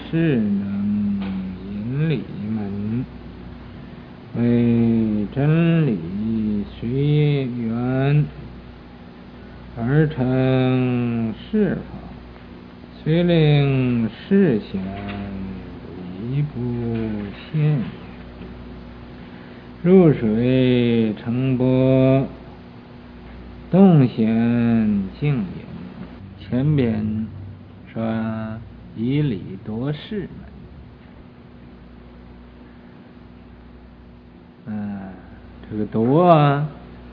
是能引理门，为真理随缘而成事法，虽令事显理不现也。入水成波，动显静隐。前边说以理夺事门，这个夺啊，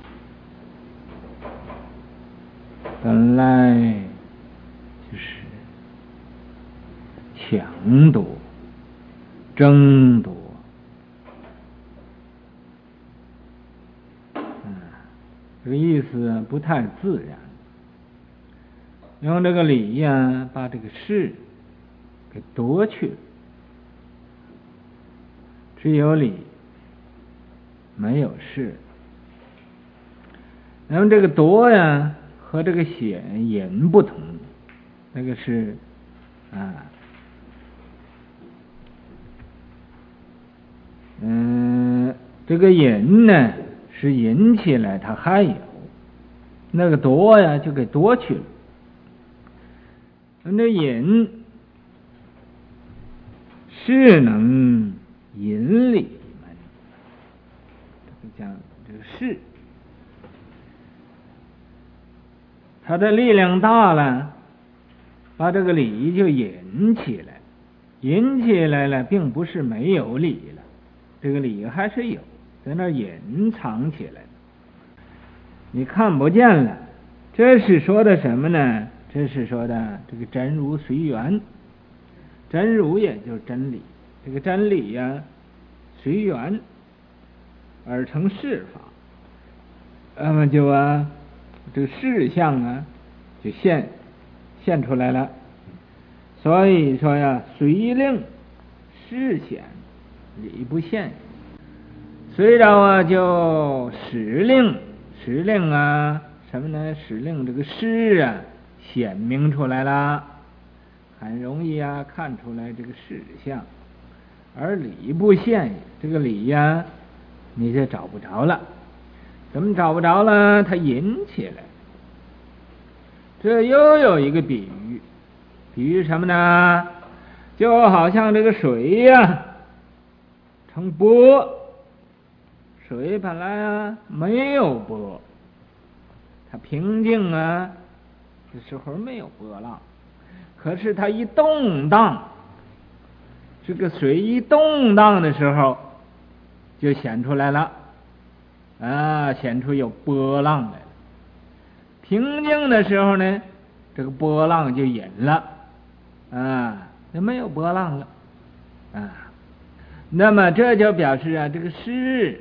本来就是抢夺、争夺，这个意思不太自然。用这个理呀，把这个事给夺去了，只有理，没有事。那么这个夺呀，和这个显隐不同，那个是这个引呢是引起来它还有，那个夺呀就给夺去了。那引是能引理门，这个讲这个是，它的力量大了，把这个理就引起来，引起来了，并不是没有理了，这个理还是有，在那隐藏起来，你看不见了。这是说的什么呢？这是说的这个真如随缘，真如也就是真理，这个真理呀，随缘而成事法，那么就这个事相就现出来了。所以说呀，随令事显理不现，随着就使令什么呢？使令这个事显明出来了，很容易看出来这个事相，而理不现，这个理呀你就找不着了。怎么找不着了？它引起来。这又有一个比喻，比喻什么呢？就好像这个水成波，水本来没有波，它平静的时候没有波浪，可是它一动荡，这个水一动荡的时候就显出来了显出有波浪来了。平静的时候呢，这个波浪就隐了就没有波浪了那么这就表示这个事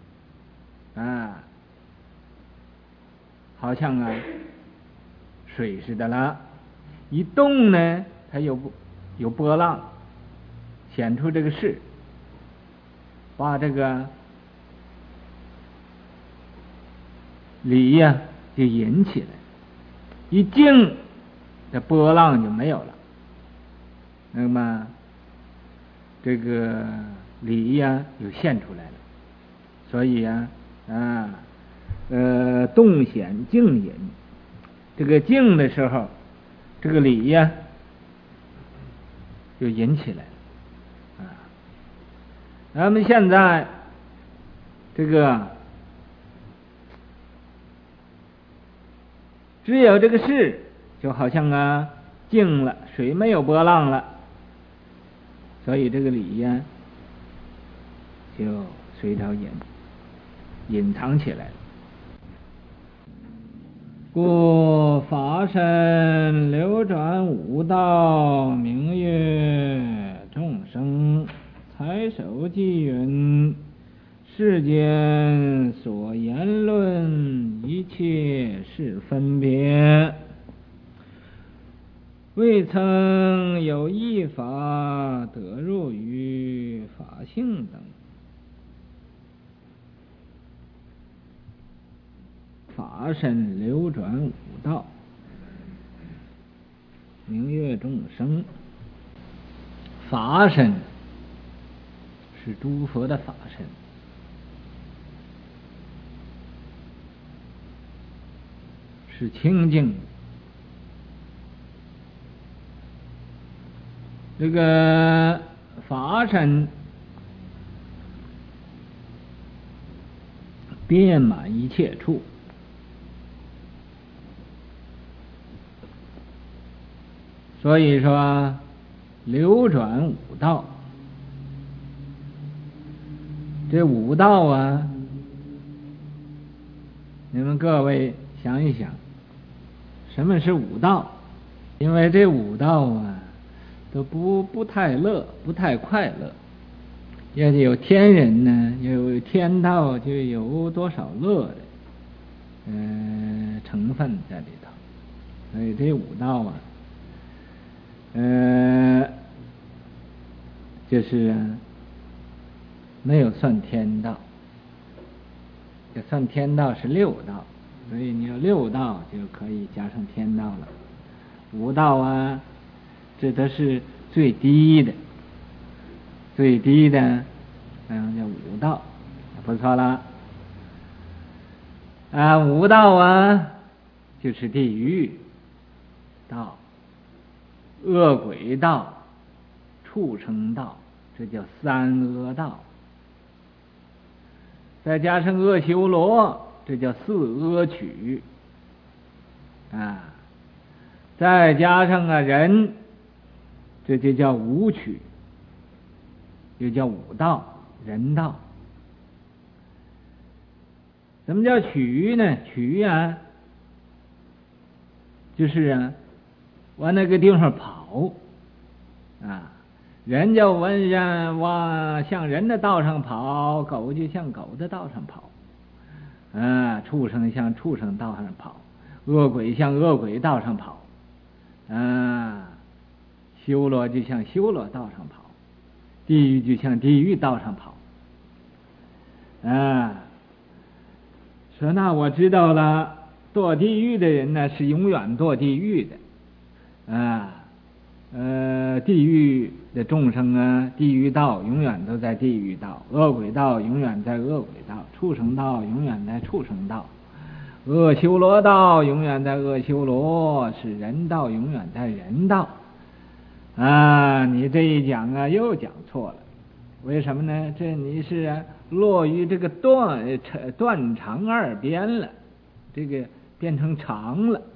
好像水似的了，一动呢它有波浪显出这个事，把这个理就引起来，一静这波浪就没有了，那么这个理就现出来了。所以动显静隐，这个静的时候，这个理就引起来了那么现在这个只有这个事，就好像静了，水没有波浪了，所以这个理就随着隐藏起来了。故法身流转五道，名曰众生，采首记云：世间所言论，一切是分别，未曾有一法得入于法性等。法身流转五道，名曰众生。 法身，是诸佛的法身，是清净的。这个法身遍满一切处，所以说流转五道。这五道啊，你们各位想一想，什么是五道？因为这五道啊都不太乐，不太快乐。要是有天人呢，有天道，就有多少乐的成分在里头。所以这五道啊，就是没有算天道，这算天道是六道，所以你有六道就可以加上天道了。五道啊，这都是最低的，最低的，叫五道，不错了。五道啊，就是地狱道、恶鬼道、畜生道，这叫三恶道。再加上恶修罗，这叫四恶趣再加上人，这就叫五趣，又叫五道，人道。什么叫趣呢？趣啊，就是往那个地方跑人就往向人的道上跑，狗就向狗的道上跑畜生向畜生道上跑，恶鬼向恶鬼道上跑修罗就向修罗道上跑，地狱就向地狱道上跑说那我知道了，堕地狱的人呢是永远堕地狱的地狱的众生啊，地狱道永远都在地狱道，恶鬼道永远在恶鬼道，畜生道永远在畜生道，恶修罗道永远在恶修罗，是人道永远在人道你这一讲又讲错了。为什么呢？这你是落于这个断长二边了，这个变成长了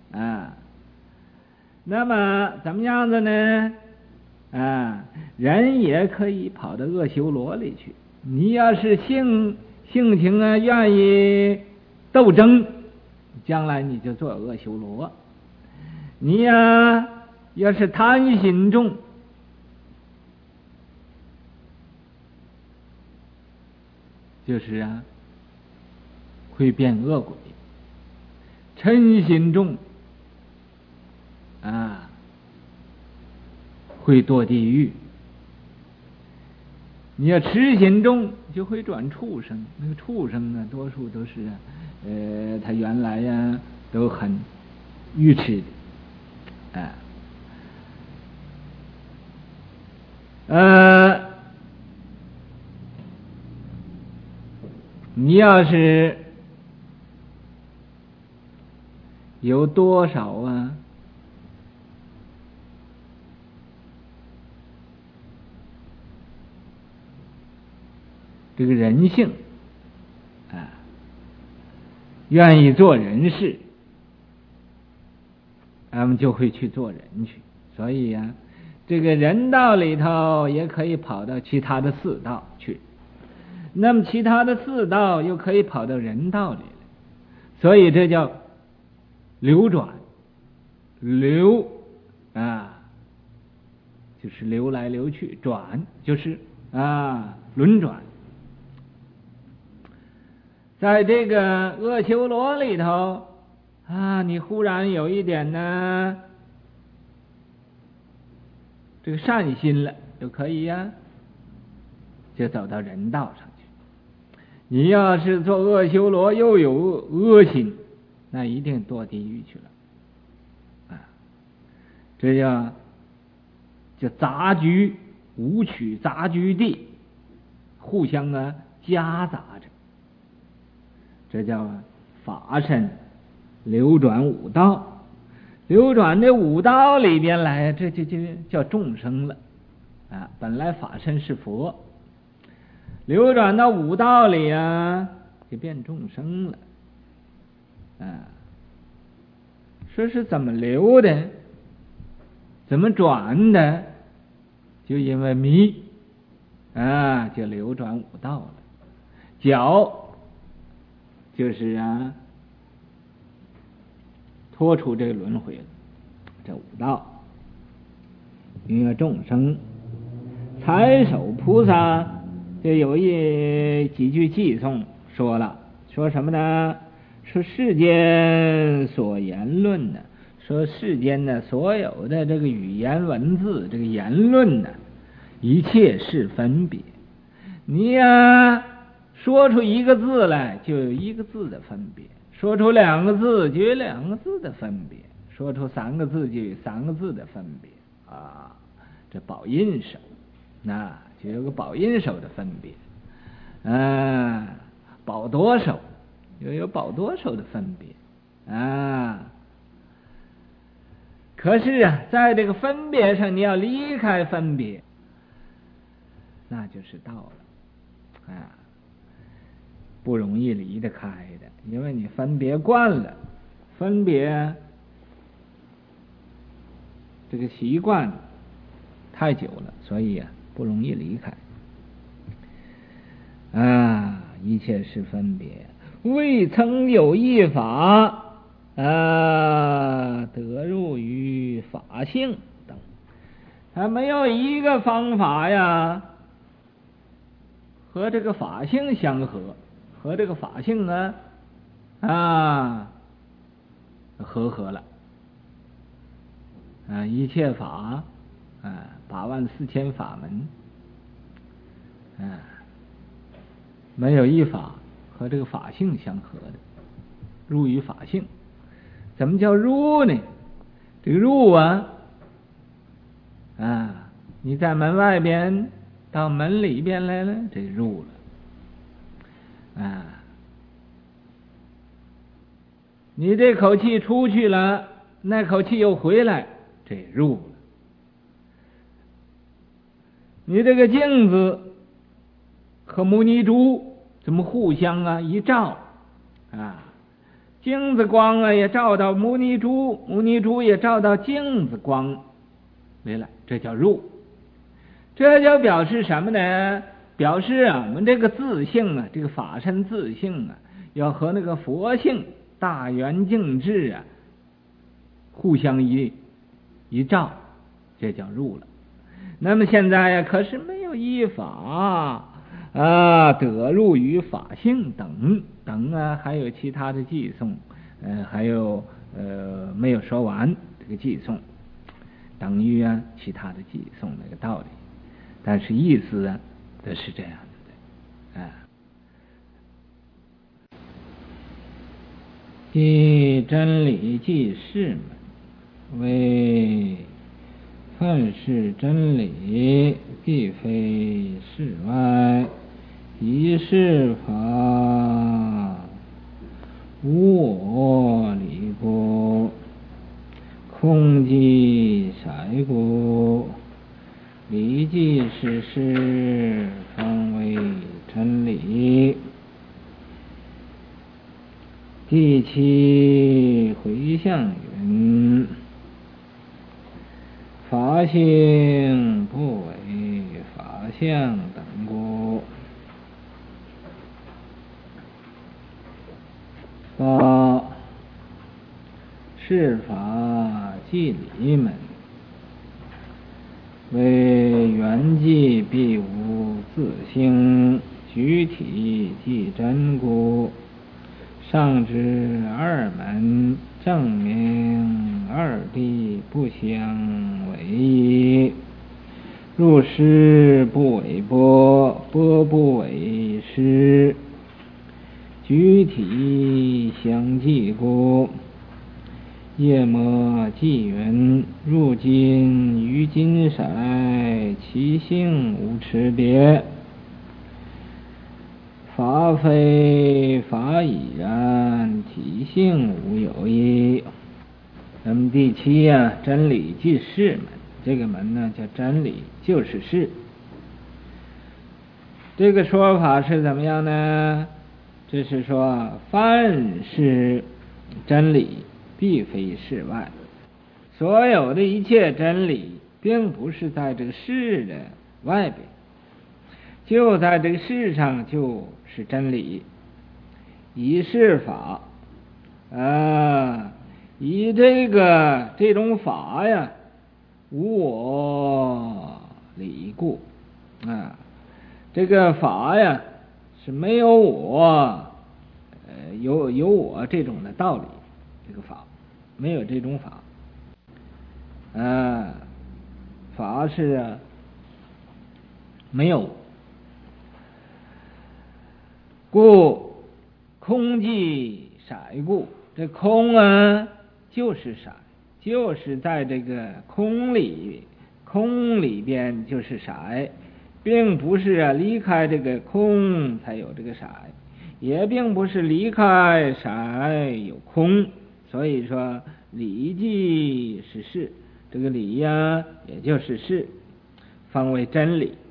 那么怎么样子呢人也可以跑到恶修罗里去。你要是性情愿意斗争，将来你就做恶修罗。你要是贪心重，就是会变恶鬼。嗔心重会堕地狱。你要痴心重，就会转畜生。那个畜生多数都是他原来都很愚痴的你要是有多少这个人性愿意做人事，咱们就会去做人去。所以这个人道里头也可以跑到其他的四道去，那么其他的四道又可以跑到人道里来，所以这叫流转。流就是流来流去，转就是轮转。在这个恶修罗里头你忽然有一点这个善心了，就可以就走到人道上去。你要是做恶修罗又有恶心，那一定堕地狱去了这叫杂居五曲杂居地，互相夹杂着，这叫法身流转五道，流转这五道里边来，这就叫众生了啊！本来法身是佛，流转到五道里就变众生了啊！说是怎么流的，怎么转的，就因为迷就流转五道了。脚就是脱出这个轮回了，这五道因为众生。财首菩萨就有几句偈颂说了，说什么呢？说世间所言论呢，说世间的所有的这个语言文字，这个言论呢，一切是分别。你说出一个字来，就有一个字的分别；说出两个字，就有两个字的分别；说出三个字，就有三个字的分别啊！这宝音手，那就有个宝音手的分别。宝多手又有宝多手的分别可是在这个分别上，你要离开分别，那就是道了不容易离得开的，因为你分别惯了，分别这个习惯太久了，所以不容易离开一切是分别，未曾有一法得入于法性等，没有一个方法和这个法性相合，和这个法性合了一切法84000法门没有一法和这个法性相合的，入于法性。怎么叫入呢？这个入你在门外边到门里边来了，这入了你这口气出去了，那口气又回来，这入了。你这个镜子和摩尼珠怎么互相一照镜子光也照到摩尼珠，摩尼珠也照到镜子光回来，这叫入。这就表示什么呢？表示我们这个自性这个法身自性要和那个佛性大圆净智互相一照，这叫入了。那么现在可是没有一法得入于法性等还有其他的偈颂还有没有说完这个偈颂，等于其他的偈颂那个道理，但是意思都是这样子的即真理即是门，为凡是真理，既非世外，即是法，无我理故，空即色故，理即是事，方为真理。第七回向云：法性不为法相等故。八是法即理门，为缘即必无自性，具体即真故。上之二门，证明二谛不相违矣。入师不为波，波不为师，具体相继故。 夜摩记云：入金于金色，其性无差别，法非法已然，体性无有异。那么第七啊，真理即是门，这个门呢叫真理就是是。这个说法是怎么样呢？这是说凡是真理必非世外，所有的一切真理并不是在这个世的外边，就在这个世上就是真理。以是法以这种法呀，无我理故这个法呀是没有我有我这种的道理，这个法没有这种法法是没有，故空即色故，这空就是色，就是在这个空里边就是色，并不是离开这个空才有这个色，也并不是离开色有空。所以说理即是事，这个理呀也就是事，方为真理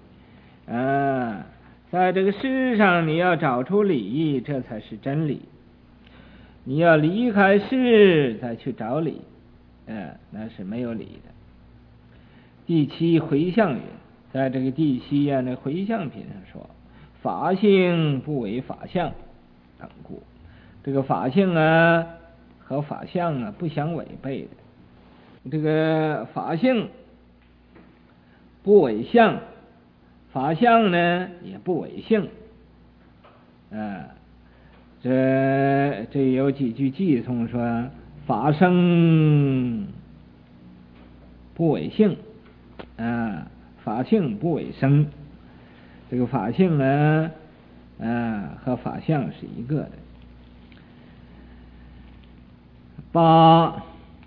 在这个世上你要找出理，这才是真理。你要离开事再去找理那是没有理的。第七回向云，在这个第七那回向品上说，法性不为法相等故，这个法性和法相不相违背的。这个法性不违相，法相呢也不违性这有几句偈颂说，法生不违性法性不违生。这个法性和法相是一个的。八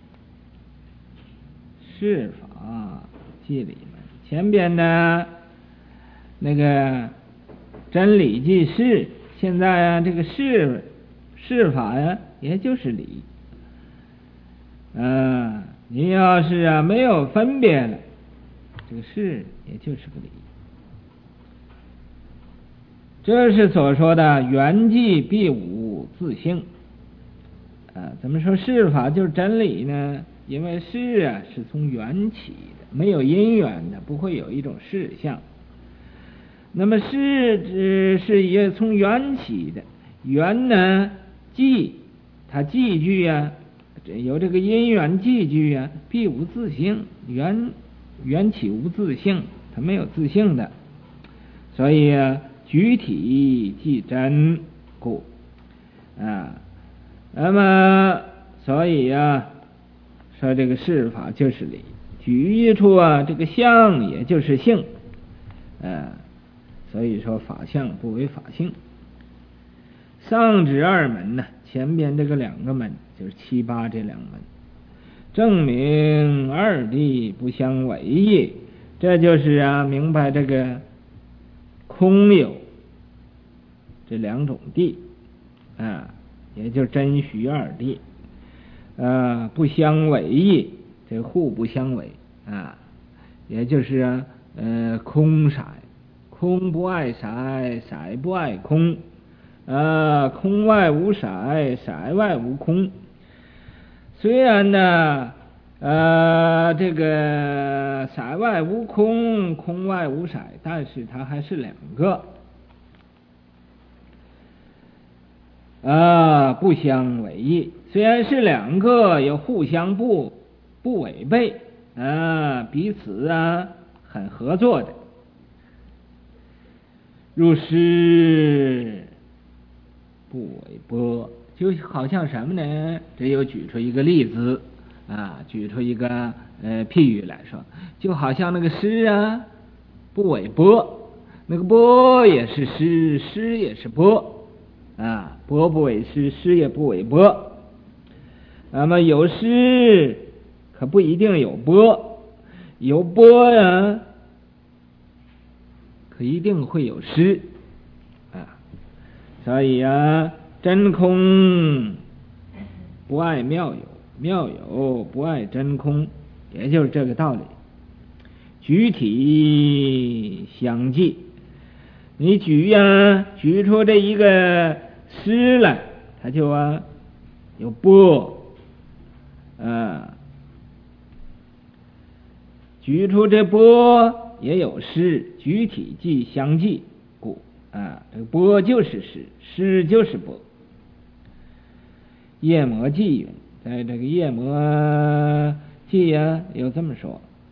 是法即理门，前边呢那个真理即是，现在这个是法也就是理你要是没有分别了，这个是也就是个理。这是所说的缘即必无自性怎么说是法就是真理呢？因为是是从缘起的，没有因缘的，不会有一种事相。那么是也从缘起的，缘呢它寄居有这个因缘寄居必无自性，缘起无自性，它没有自性的。所以具体即真故那么所以说这个是法就是理，举一处这个相也就是性所以说法相不为法性。上指二门呢，前边这个两个门就是七八这两门，证明二谛不相违异，这就是明白这个空有这两种谛也就真虚二谛不相违异，这互不相违也就是空色，空不爱色，色不爱空空外无色，色外无空。虽然这个色外无空，空外无色，但是它还是两个不相违异。虽然是两个，又互相不违背彼此很合作的。入诗不为波，就好像什么呢？这又举出一个例子举出一个譬喻来说，就好像那个诗不为波，那个波也是诗，诗也是波波不为诗，诗也不为波那么有湿可不一定有波，有波呀可一定会有湿啊。所以啊，真空不爱妙有，妙有不爱真空，也就是这个道理。举体相继，你举出这一个湿来，它就有波举出这波也有湿，举体即相继故这个波就是湿，湿就是波。夜摩记云，在这个夜摩记有这么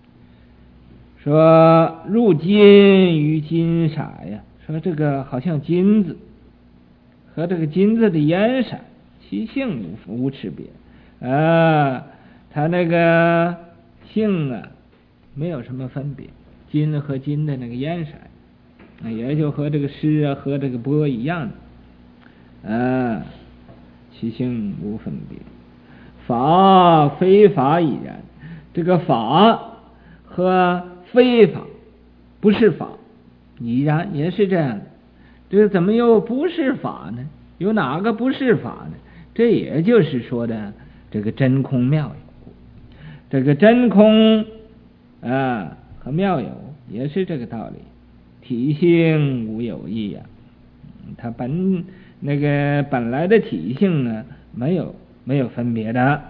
说入金于金色呀，说这个好像金子和这个金子的颜色，其性无差别它那个性没有什么分别，金和金的那个颜色也就和这个湿和这个波一样的其性无分别。法非法已然，这个法和非法不是法已然也是这样的。这个怎么又不是法呢？有哪个不是法呢？这也就是说的这个真空妙有，这个真空和妙有也是这个道理，体性无有异它本来的体性没有分别的。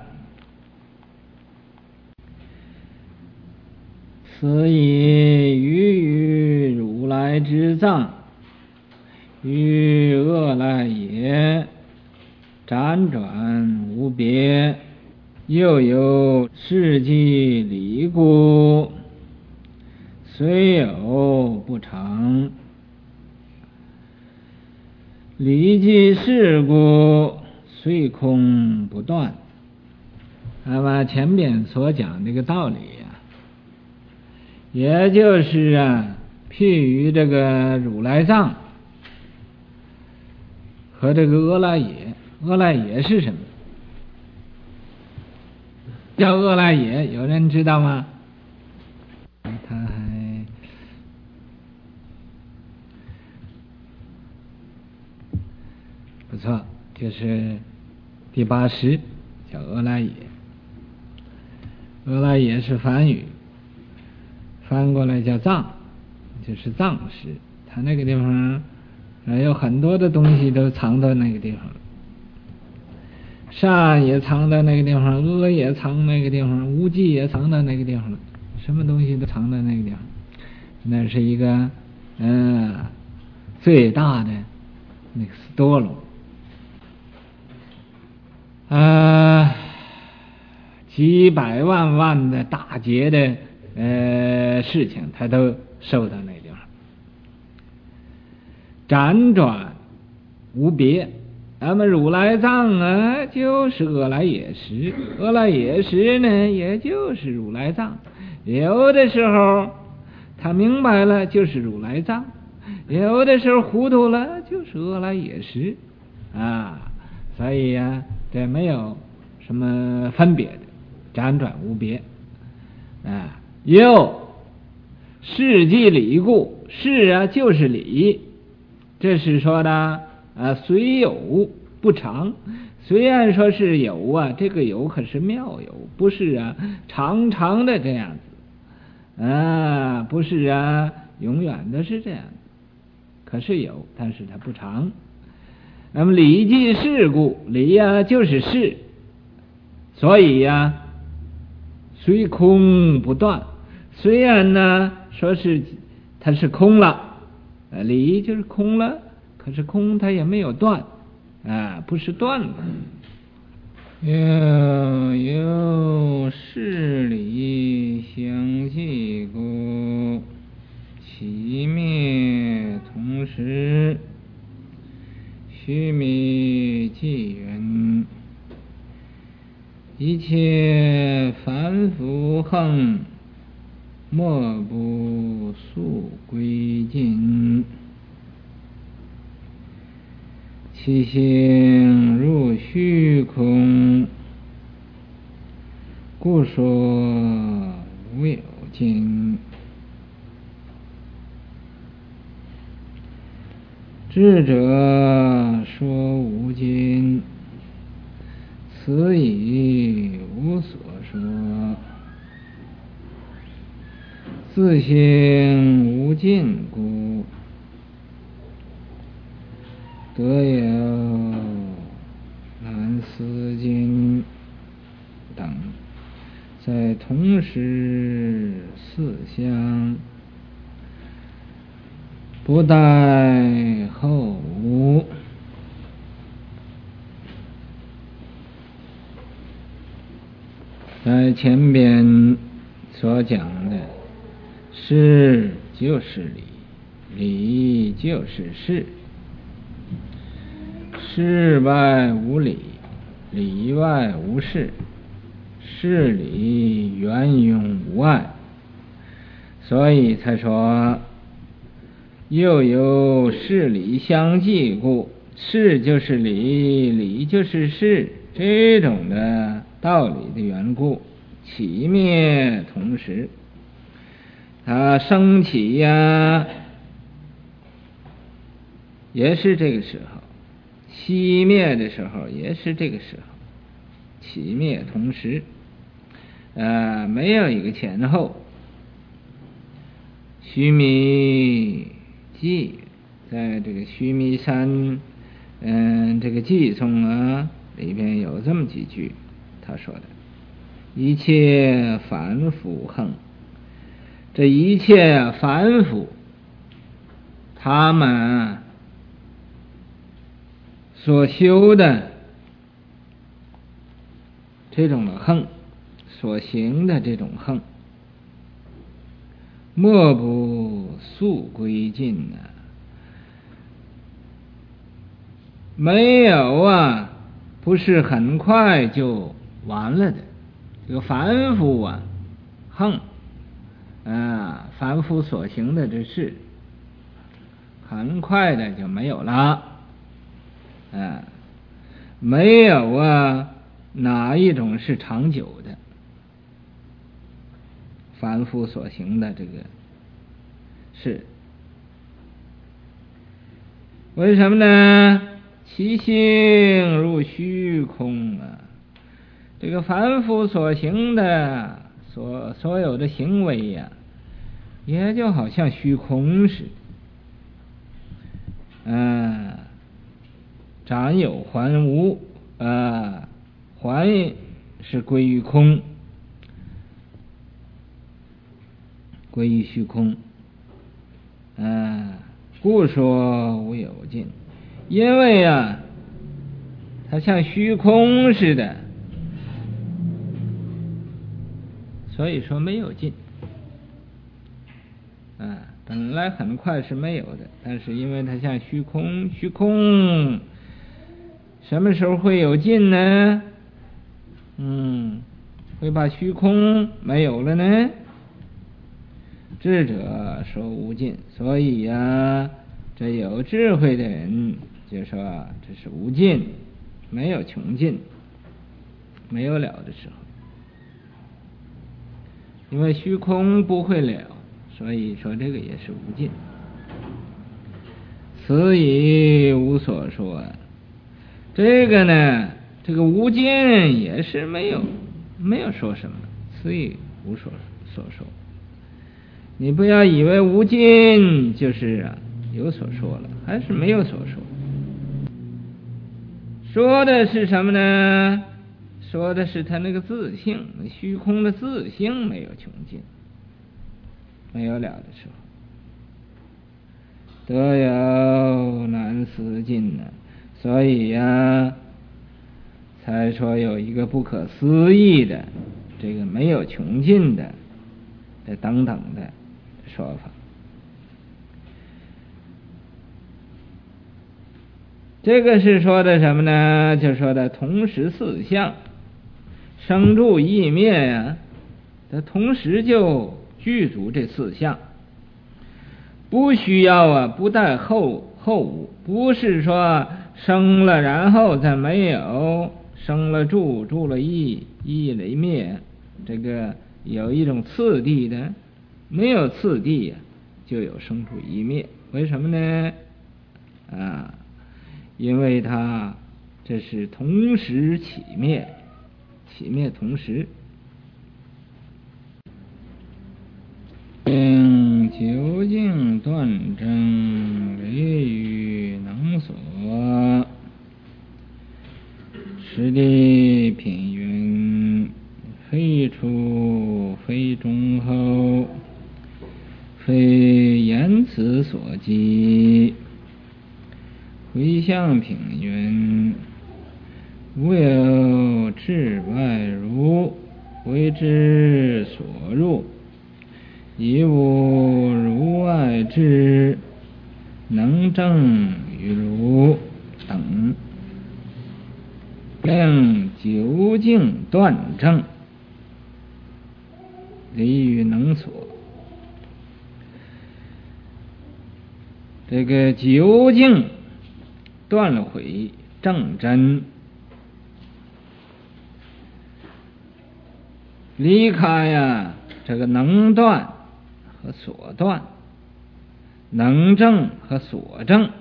此以于如来之藏与恶来也辗转无别，又有世纪理故，虽有不常，理即事故，虽空不断。那么前边所讲这个道理也就是譬喻这个如来藏和这个阿赖耶。阿赖耶是什么？叫阿赖耶，有人知道吗？他还不错，就是第80叫阿赖耶。阿赖耶是梵语，翻过来叫藏，就是藏识。它那个地方有很多的东西都藏到那个地方，善也藏到那个地方，恶也藏那个地方，无记也藏到那个地方，什么东西都藏到那个地方。那是一个最大的那个斯多隆几百万的大劫的事情，他都受到那个地方，辗转无别。那么如来藏就是阿赖耶识，阿赖耶识呢也就是如来藏。有的时候他明白了就是如来藏，有的时候糊涂了就是阿赖耶识所以这没有什么分别的，辗转无别又事即理故，事就是理，这是说的虽有不常。虽然说是有这个有可是妙有，不是常常的这样子不是永远的是这样子，可是有，但是它不常。那么理即事故，理就是事，所以虽空不断。虽然说是它是空了，理就是空了，可是空它也没有断不是断的。有事理相继故，起灭同时，须弥纪元，一切凡夫横，莫不速归尽。其性入虚空， 故说无有尽。智者说无尽，此以无所说。自性无尽故，得有难思尽等，在同时四相，不待后无。在前边所讲的事就是理，理就是事，事外无理，理外无事，事理圆融无碍，所以才说又有事理相继故，事就是理，理就是事，这种的道理的缘故，起灭同时。它升起呀，也是这个时候；熄灭的时候也是这个时候，起灭同时，没有一个前后。须弥记，在这个须弥山，这个偈颂啊里边有这么几句，他说的：一切凡夫横。这一切凡夫，他们所修的这种的横，所行的这种横，莫不速归尽啊！没有啊，不是很快就完了的。这个凡夫啊，横。凡夫所行的这事，很快的就没有了。没有啊，哪一种是长久的？凡夫所行的这个事，为什么呢？其性如虚空啊！这个凡夫所行的所有的行为呀，也就好像虚空似的。展有还无，还是归于空，归于虚空。故说无有尽，因为啊，它像虚空似的，所以说没有尽。本来很快是没有的，但是因为它像虚空，虚空什么时候会有尽呢？会把虚空没有了呢？智者说无尽，所以呀，这有智慧的人就说这是无尽，没有穷尽，没有了的时候。因为虚空不会了，所以说这个也是无尽。此以无所说。这个呢，这个无尽也是没有说什么，此以无所说。你不要以为无尽就是有所说了，还是没有所说。说的是什么呢？说的是他那个自性，虚空的自性没有穷尽，没有了的时候，得有难思尽呢。所以呀，才说有一个不可思议的，这个没有穷尽的，这等等的说法。这个是说的什么呢？就说的同时四相，生住异灭呀，它同时就具足这四相，不需要不待后无，不是说生了然后再没有，生了住了异了灭， 这个有一种次第的，没有次第呀，就有生处一灭。为什么呢？因为它这是同时起灭，起灭同时。究竟断证离于能所。实地品云：非出非中后，非言辞所及。回向品云：无有至外如，为之所入，亦无如外之能证于如等。令究竟断证离于能所。这个究竟断毁正真，离开这个能断和所断，能证和所证。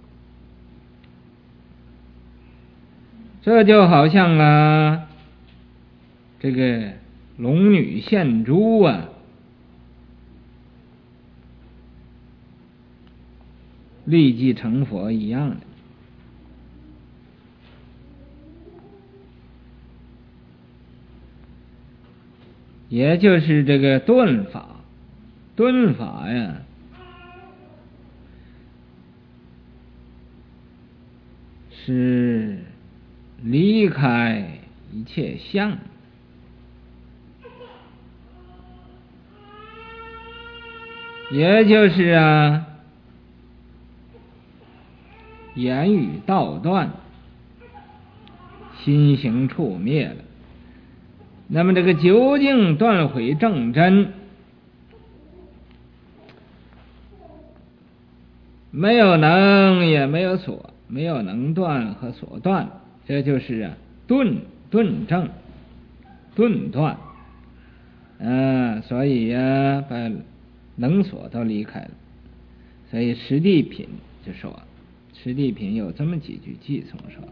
这就好像这个龙女献珠立即成佛一样的。也就是这个顿法，顿法是离开一切相，也就是言语道断，心行处灭了。那么这个究竟断毁正真，没有能也没有所，没有能断和所断，这就是顿证，顿断。所以把能所都离开了。所以实地品就说，实地品有这么几句偈颂说：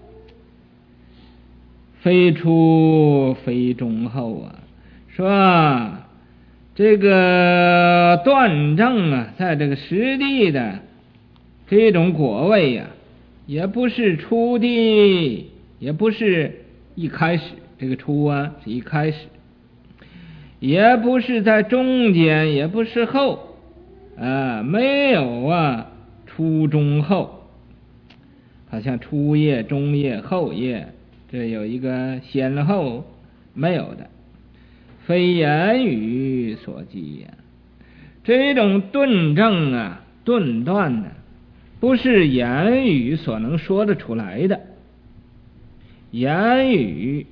非出非中后说这个断证在这个实地的这种果位也不是初地，也不是一开始，这个初是一开始，也不是在中间，也不是后，没有初中后，好像初业、中业、后业，这有一个先后，没有的。非言语所及这种顿证顿断不是言语所能说得出来的。言语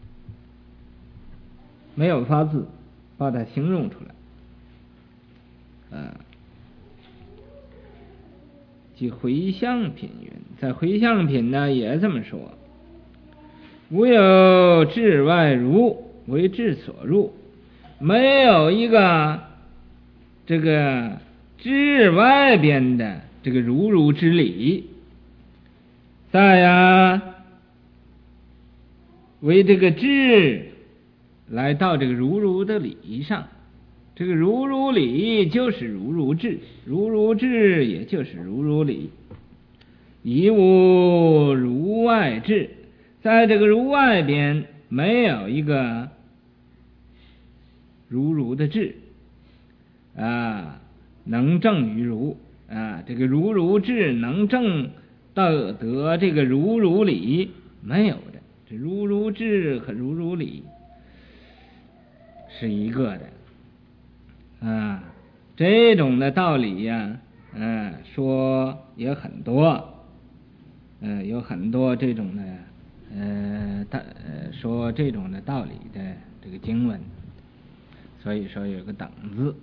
没有法子把它形容出来。即回向品云，在回向品也这么说：无有至外如，为之所入。没有一个这个至外边的这个如之理，在为这个智来到这个如的理上。这个如理就是如智，如智也就是如理，亦无如外智。在这个如外边没有一个如的智能证于如这个如智能证到得这个如理，没有的。这如智和如理是一个的。这种的道理说也很多，有很多这种的说这种的道理的这个经文，所以说有个等字。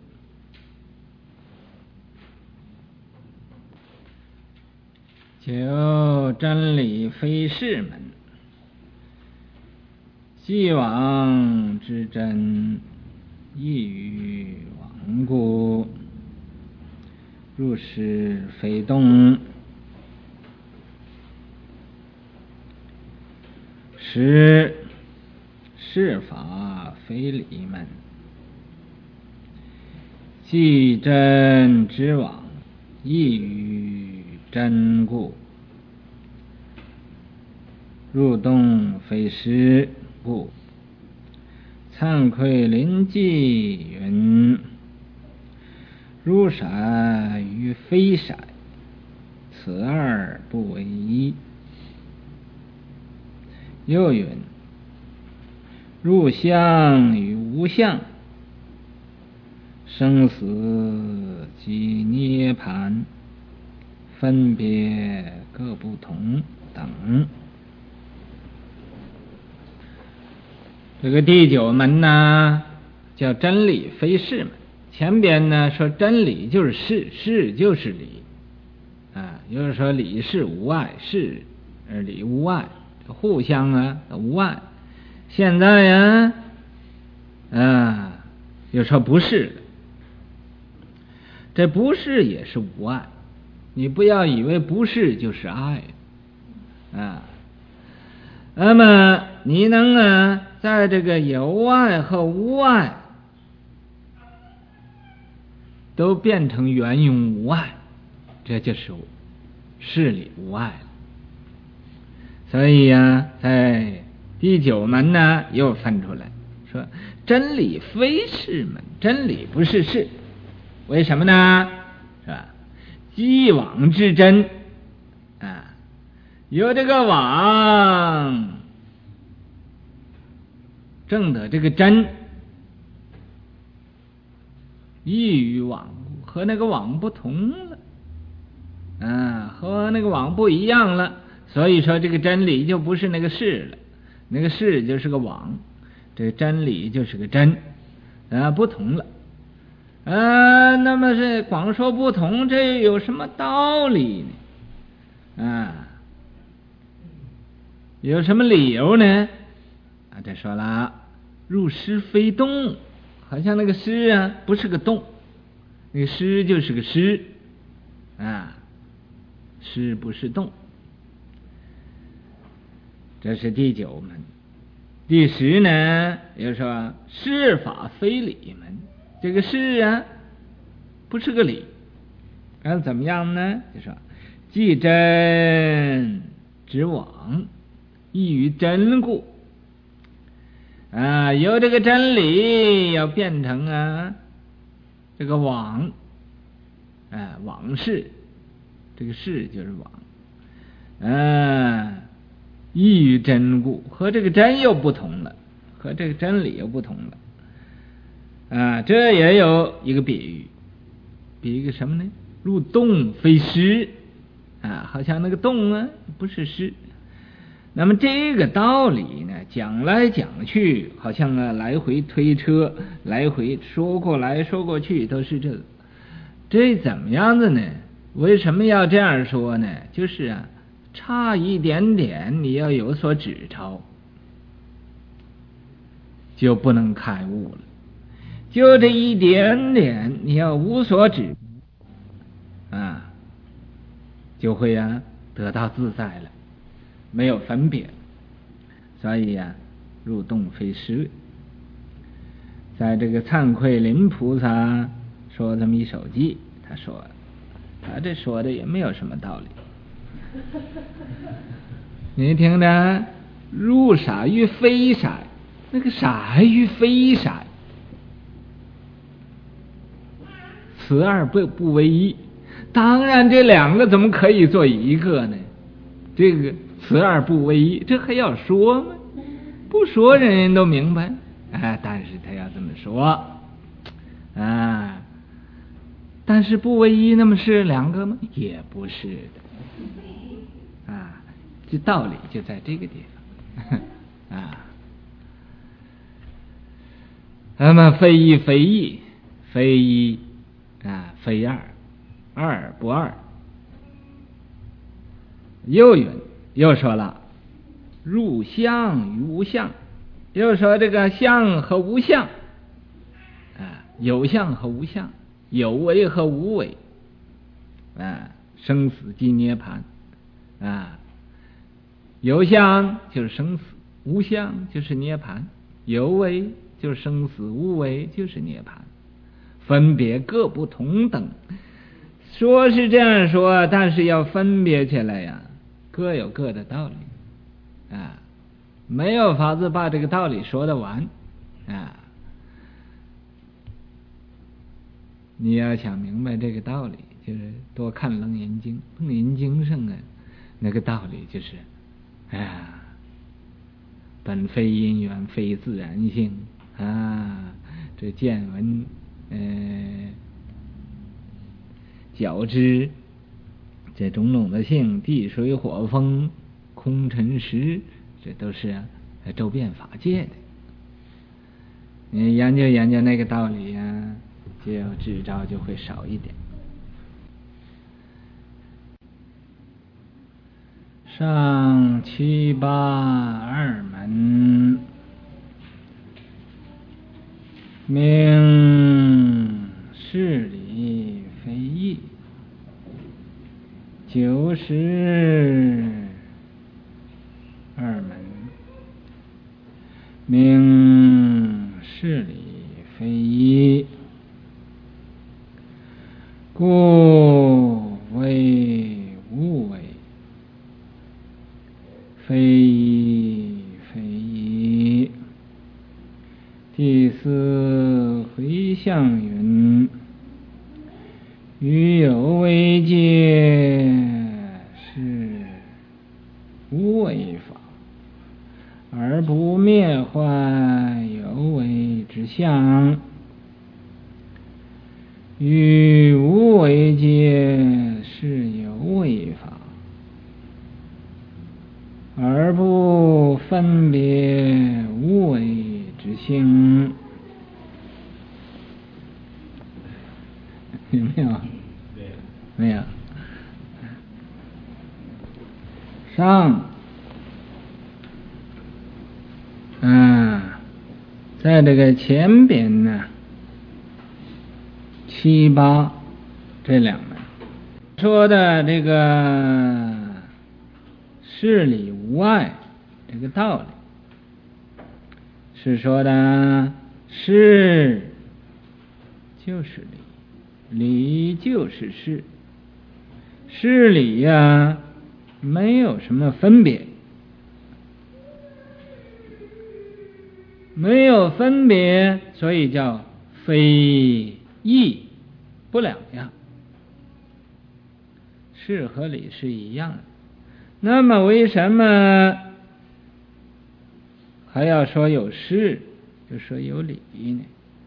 究真理非是门， 既往之真，异于往故，入世非动，是法非理门。既真之往，异于真故，入动非实故。惭愧临记云：入色与非色，此二不为一。又云：入相与无相，生死即涅槃，分别各不同等。这个第九门呢，叫真理非事门。前边呢说真理就是事，事就是理就是说理事无碍，事理无碍，互相无碍。现在又说不是，这不是也是无碍，你不要以为不是就是爱那么你能在这个有爱和无爱都变成圆融无碍，这就是事理无碍了。所以在第九门呢又分出来说，真理非事门，真理不是事。为什么呢？是吧？既往之真有这个往证得这个真，异于往，和那个往不同了和那个往不一样了。所以说这个真理就不是那个事了，那个事就是个往，这个真理就是个真不同了那么是光说不同，这有什么道理呢有什么理由呢这说了，入湿非动，好像那个湿不是个动，那个湿就是个湿湿不是动。这是第九门。第十呢又说事法非理门，这个事不是个理怎么样呢？就说既真之往，异于真故由这个真理要变成这个往往事，这个事就是往异于真故，和这个真又不同了，和这个真理又不同了这也有一个比喻，比喻个什么呢？入动非湿好像那个动不是湿。那么这个道理呢，讲来讲去好像来回推车，来回说过来说过去都是这个。这怎么样的呢？为什么要这样说呢？就是差一点点你要有所指抄，就不能开悟了。就这一点点你要无所指就会得到自在了，没有分别。所以入动非湿。在这个忏愧林菩萨说这么一首偈，他说他这说的也没有什么道理你听着，入色与非色，那个色与非色，此二不为一。当然这两个怎么可以做一个呢？这个此二不为一，这还要说吗？不说人人都明白但是他要这么说但是不为一，那么是两个吗？也不是的这道理就在这个地方那么非一非异，非一非二，二不二。又说了，入相与无相， 又说这个相和无相啊，有相和无相，有为和无为啊，生死即涅盘啊，有相就是生死，无相就是涅盘，有为就是生死，无为就是涅盘，分别各不同等。说是这样说，但是要分别起来呀，各有各的道理啊，没有法子把这个道理说得完啊。你要想明白这个道理，就是多看《楞严经》，《楞严经》上的那个道理就是，本非因缘，非自然性啊，这见闻觉知，这种种的性，地水火风空尘实，这都是周遍法界的。你研究研究那个道理啊，就执着就会少一点。上七八二门，明事理非义，九十二门，明事理非义，故为无为，非义非义。第四回向云：于有为界是无为法，而不灭坏有为之相；于无为界是有为法，而不分别无为之性。有没有？没有。上，在这个前边呢，七八这两门说的这个事理无碍这个道理，是说的事就是理，理就是事，事理呀，没有什么分别，没有分别，所以叫非义不两样，事和理是一样的。那么为什么还要说有事就说有理呢？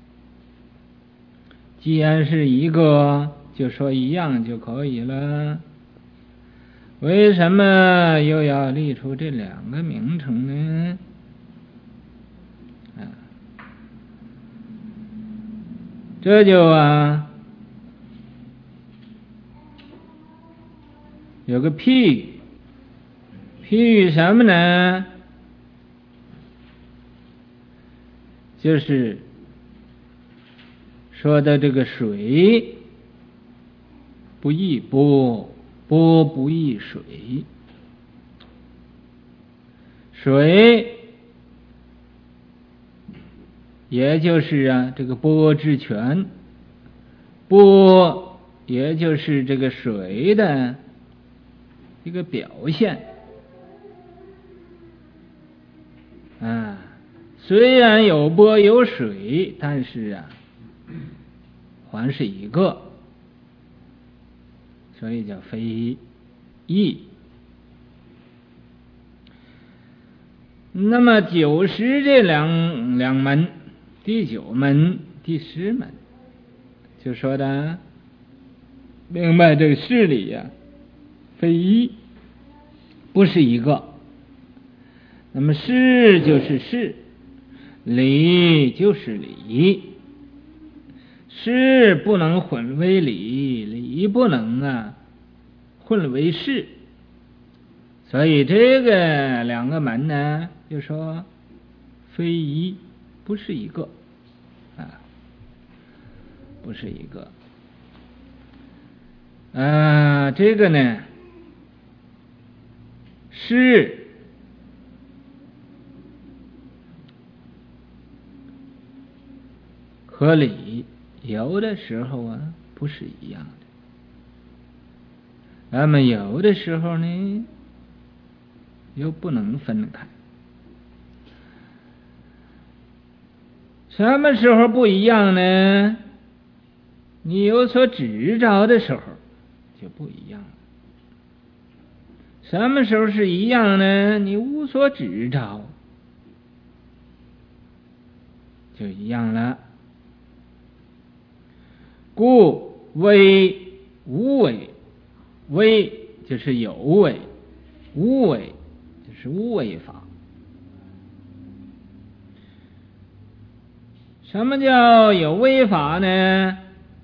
既然是一个，就说一样就可以了，为什么又要立出这两个名称呢？这就有个譬喻什么呢？就是说的这个水不异波，波不异水，水也就是这个波之泉，波也就是这个水的一个表现虽然有波有水，但是还是一个，所以叫非义。那么九十这两门，第九门第十门就说的明白，这个事理非一，不是一个。那么事就是事，理就是理，事不能混为理，理不能混为事，所以这个两个门呢，就说非一，不是一个啊，不是一个。这个呢是和理有的时候啊不是一样的，那么有的时候呢又不能分开。什么时候不一样呢？你有所指着的时候就不一样了。什么时候是一样呢？你无所指着就一样了。故为无为，为就是有为，无为就是无为法。什么叫有为法呢？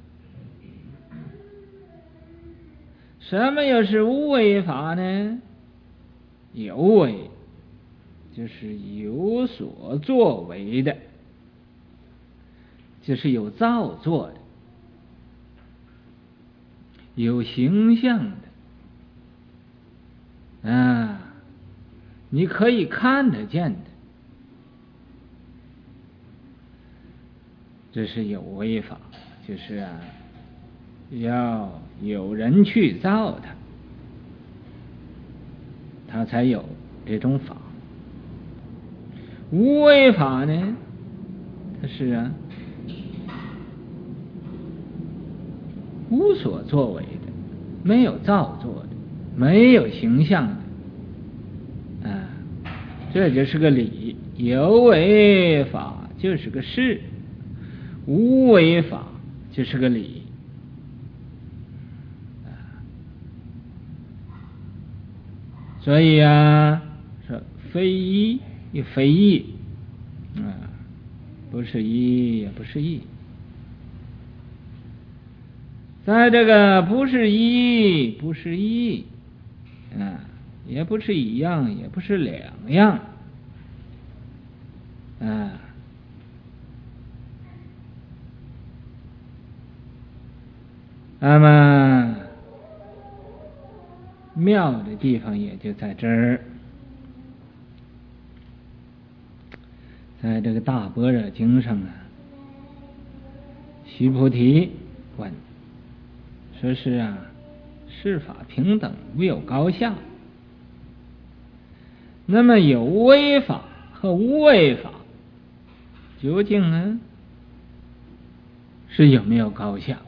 什么又是无为法呢？有为就是有所作为的，就是有造作的，有形象的你可以看得见的，这是有为法，就是要有人去造它，它才有这种法。无为法呢，它是无所作为的，没有造作的，没有形象的这就是个理。有为法就是个事，无为法就是个理所以说非一也非异不是一也不是异。在这个不是一不是异也不是一样也不是两样那么妙的地方也就在这儿。在这个大般若经上须菩提问说是世法平等，无有高下。那么有为法和无为法究竟是有没有高下？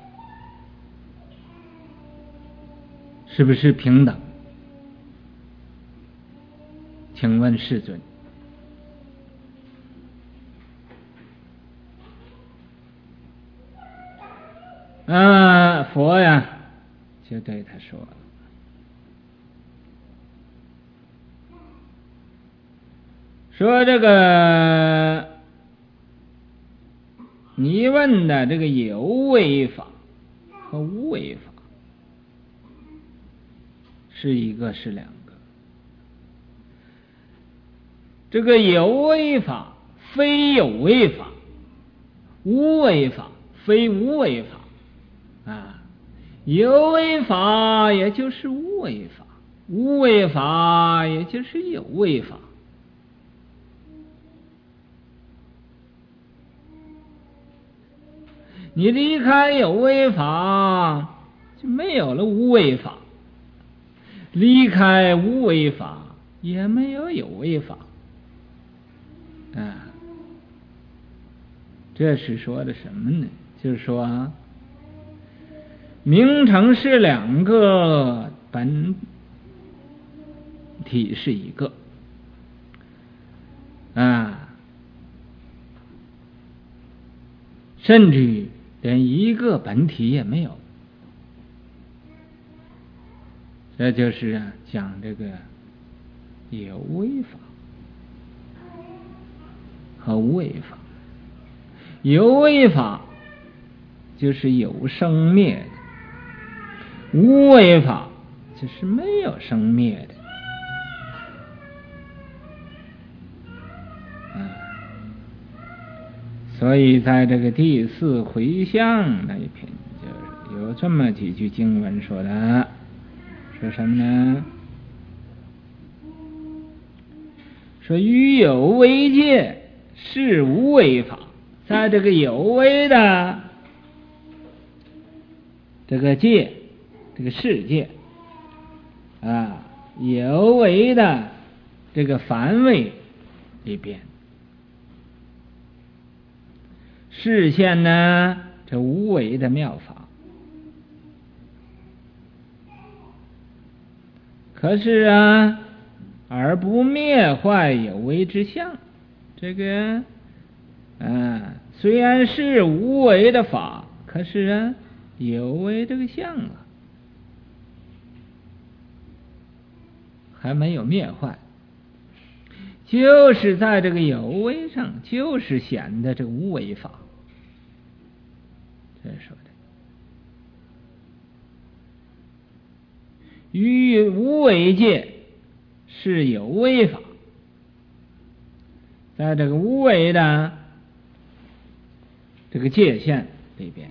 是不是平等？请问世尊。佛就对他说了，说这个你问的这个有为法和无为法是一个是两个。这个有为法非有为法，无为法非无为法有为法也就是无为法，无为法也就是有为法。你离开有为法就没有了无为法，离开无为法也没有有为法这是说的什么呢？就是说名称是两个，本体是一个甚至连一个本体也没有。这就是讲这个有为法和无为法。有为法就是有生灭的，无为法就是没有生灭的所以在这个第四回向那一篇，就是有这么几句经文说的，说什么呢？说于有为界是无为法，在这个有为的这个界，这个世界啊，有为的这个范围里边，实现呢这无为的妙法。可是啊，而不灭坏有为之相。这个虽然是无为的法，可是啊有为这个相啊还没有灭坏，就是在这个有为上，就是显得这个无为法。这说的于无为界是有为法，在这个无为的这个界限里边，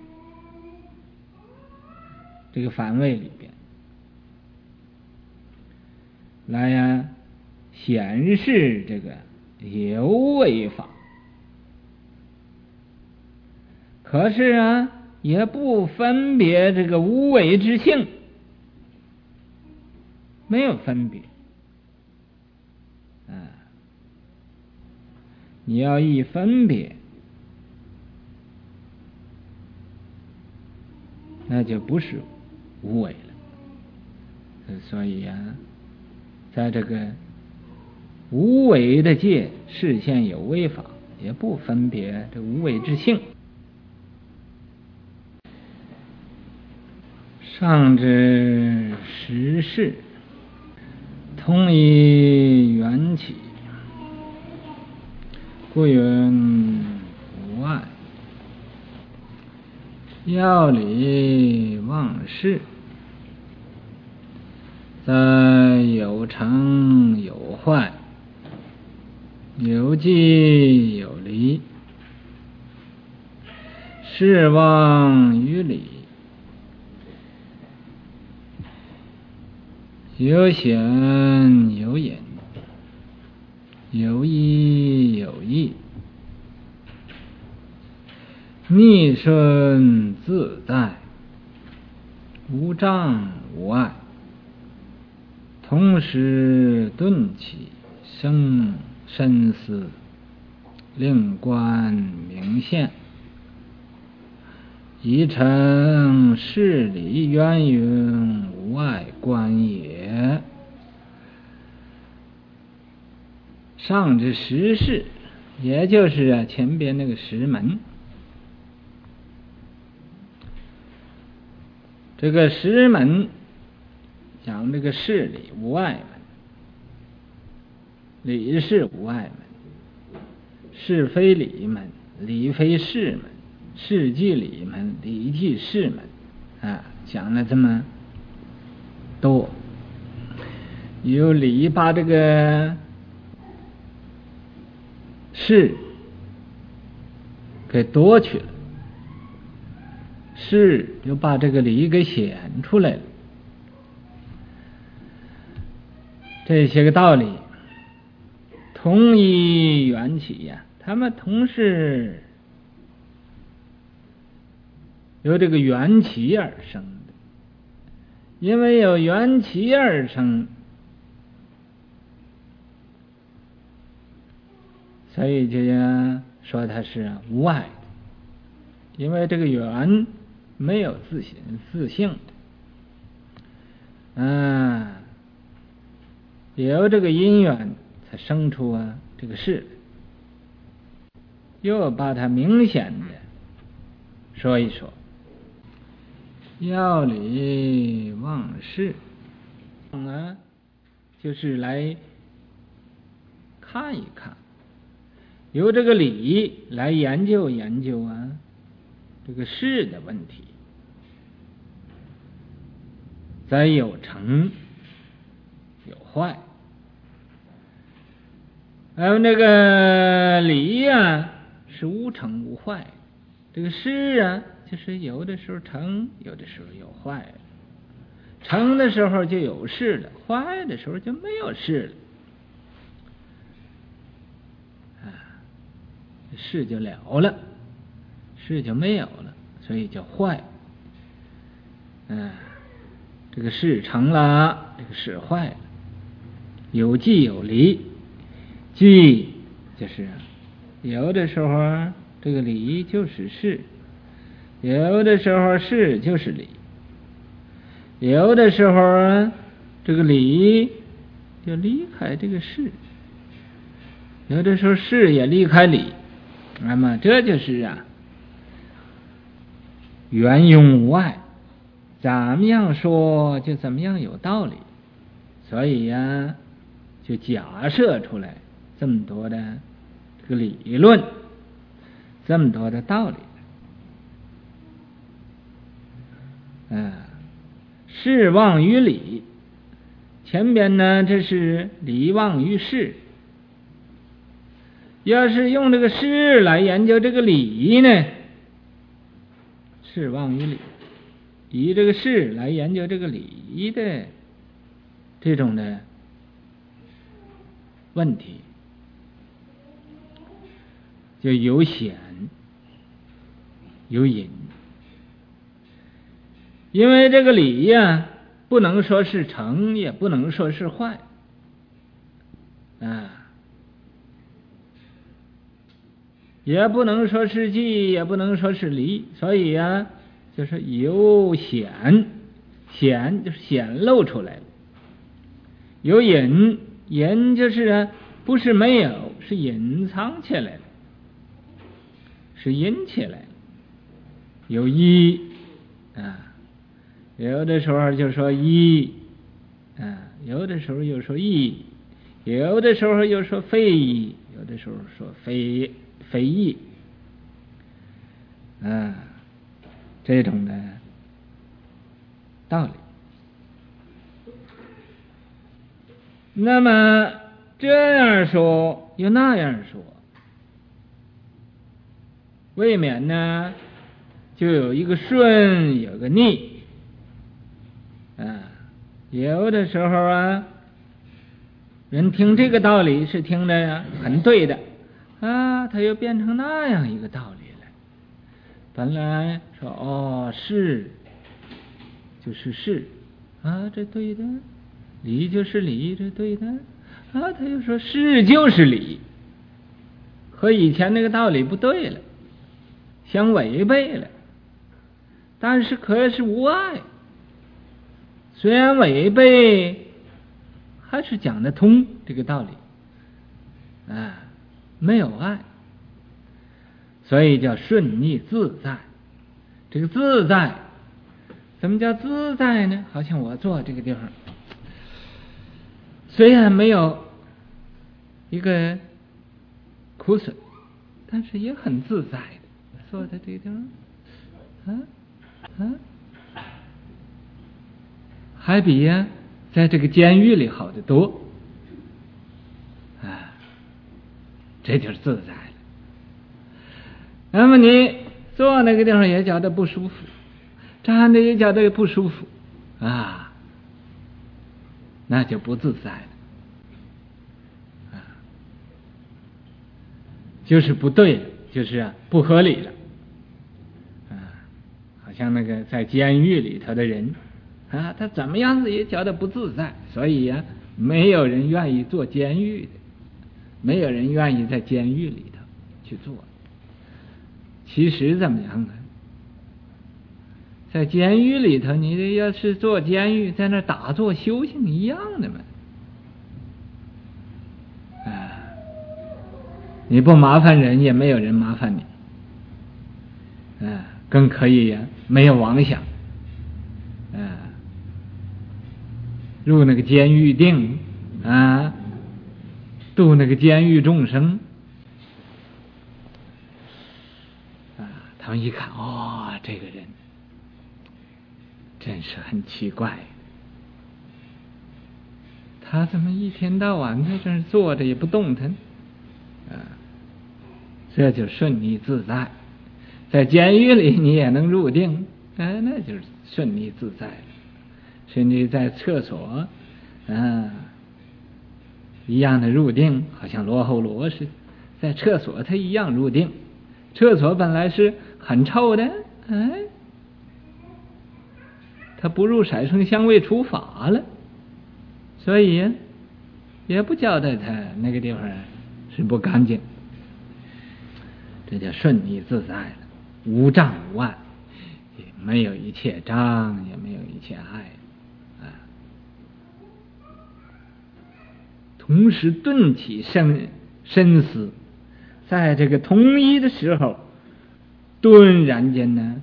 这个范围里边来呀显示这个有为法。可是啊也不分别这个无为之性，没有分别。你要一分别，那就不是无为了。所以啊，在这个无为的界示现有为法，也不分别这无为之性。上至实事，通以缘起，故云无碍。要理忘事，在有成有坏，有即有离，事忘于理，有显有隐，有依有异，逆顺自在，无障无碍，同时顿起生深思，令观明现，宜成事理渊云无碍观也。上至十事，也就是前边那个十门。这个十门讲这个事理无碍门，理事无碍门，是非理门，理非事门，事即理门，理即事门讲了这么多。有理把这个事给夺去了，事就把这个理给显出来了。这些个道理同一缘起呀，他们同是由这个缘起而生的。因为有缘起而生，所以就说它是无碍的。因为这个缘没有自性的，由这个因缘才生出这个事，又把它明显的说一说。要理忘事就是来看一看，由这个理来研究研究这个事的问题，在有成有坏。还有那个理是无成无坏。这个事啊，就是有的时候成，有的时候有坏。成的时候就有事了，坏的时候就没有事了。事就了了，事就没有了，所以叫坏。这个事成了，这个事坏了，有即有离。即就是有的时候这个理就是事，有的时候事就是理，有的时候这个理就离开这个事，有的时候事也离开理。那么这就是圆融无碍，怎么样说就怎么样有道理。所以就假设出来这么多的这个理论，这么多的道理。事忘于理，前边呢这是理忘于事。要是用这个事来研究这个理呢，事忘于理，以这个事来研究这个理的这种的问题，就有显有隐。因为这个理不能说是成，也不能说是坏也不能说是即，也不能说是离。所以就是有显，显就是显露出来了。有隐，隐就是不是没有，是隐藏起来了，是隐起来了。有一有的时候就说一有的时候又说一，有的时候又说非一，有的时候说非一这种的道理。那么这样说又那样说，未免呢就有一个顺，有个逆。有的时候人听这个道理是听着很对的他又变成那样一个道理了。本来说是就是是这对的，理就是理，这对的他又说是就是理，和以前那个道理不对了，相违背了。但是可是无碍，虽然违背，还是讲得通这个道理没有碍，所以叫顺逆自在。这个自在，怎么叫自在呢？好像我坐这个地方，虽然没有一个苦损，但是也很自在的坐在这个地方还比在这个监狱里好得多这就是自在了。那么你坐那个地方也觉得不舒服，站着也觉得不舒服那就不自在了就是不对了，就是不合理了好像那个在监狱里头的人他怎么样子也觉得不自在，所以没有人愿意做监狱的，没有人愿意在监狱里头去做。其实怎么样在监狱里头，你要是做监狱，在那打坐修行一样的嘛你不麻烦人，也没有人麻烦你更可以没有妄想入那个监狱定度那个监狱众生他们一看这个人真是很奇怪，他怎么一天到晚在这儿坐着也不动弹这就顺利自在。在监狱里你也能入定，那就是顺利自在了。甚至在厕所一样的入定，好像罗睺罗似的，在厕所他一样入定。厕所本来是很臭的，他不入色声香味触法了，所以也不交代他那个地方是不干净。这叫顺利自在了，无障无碍，也没有一切障，也没有一切碍同时顿起深思，在这个统一的时候，顿然间呢，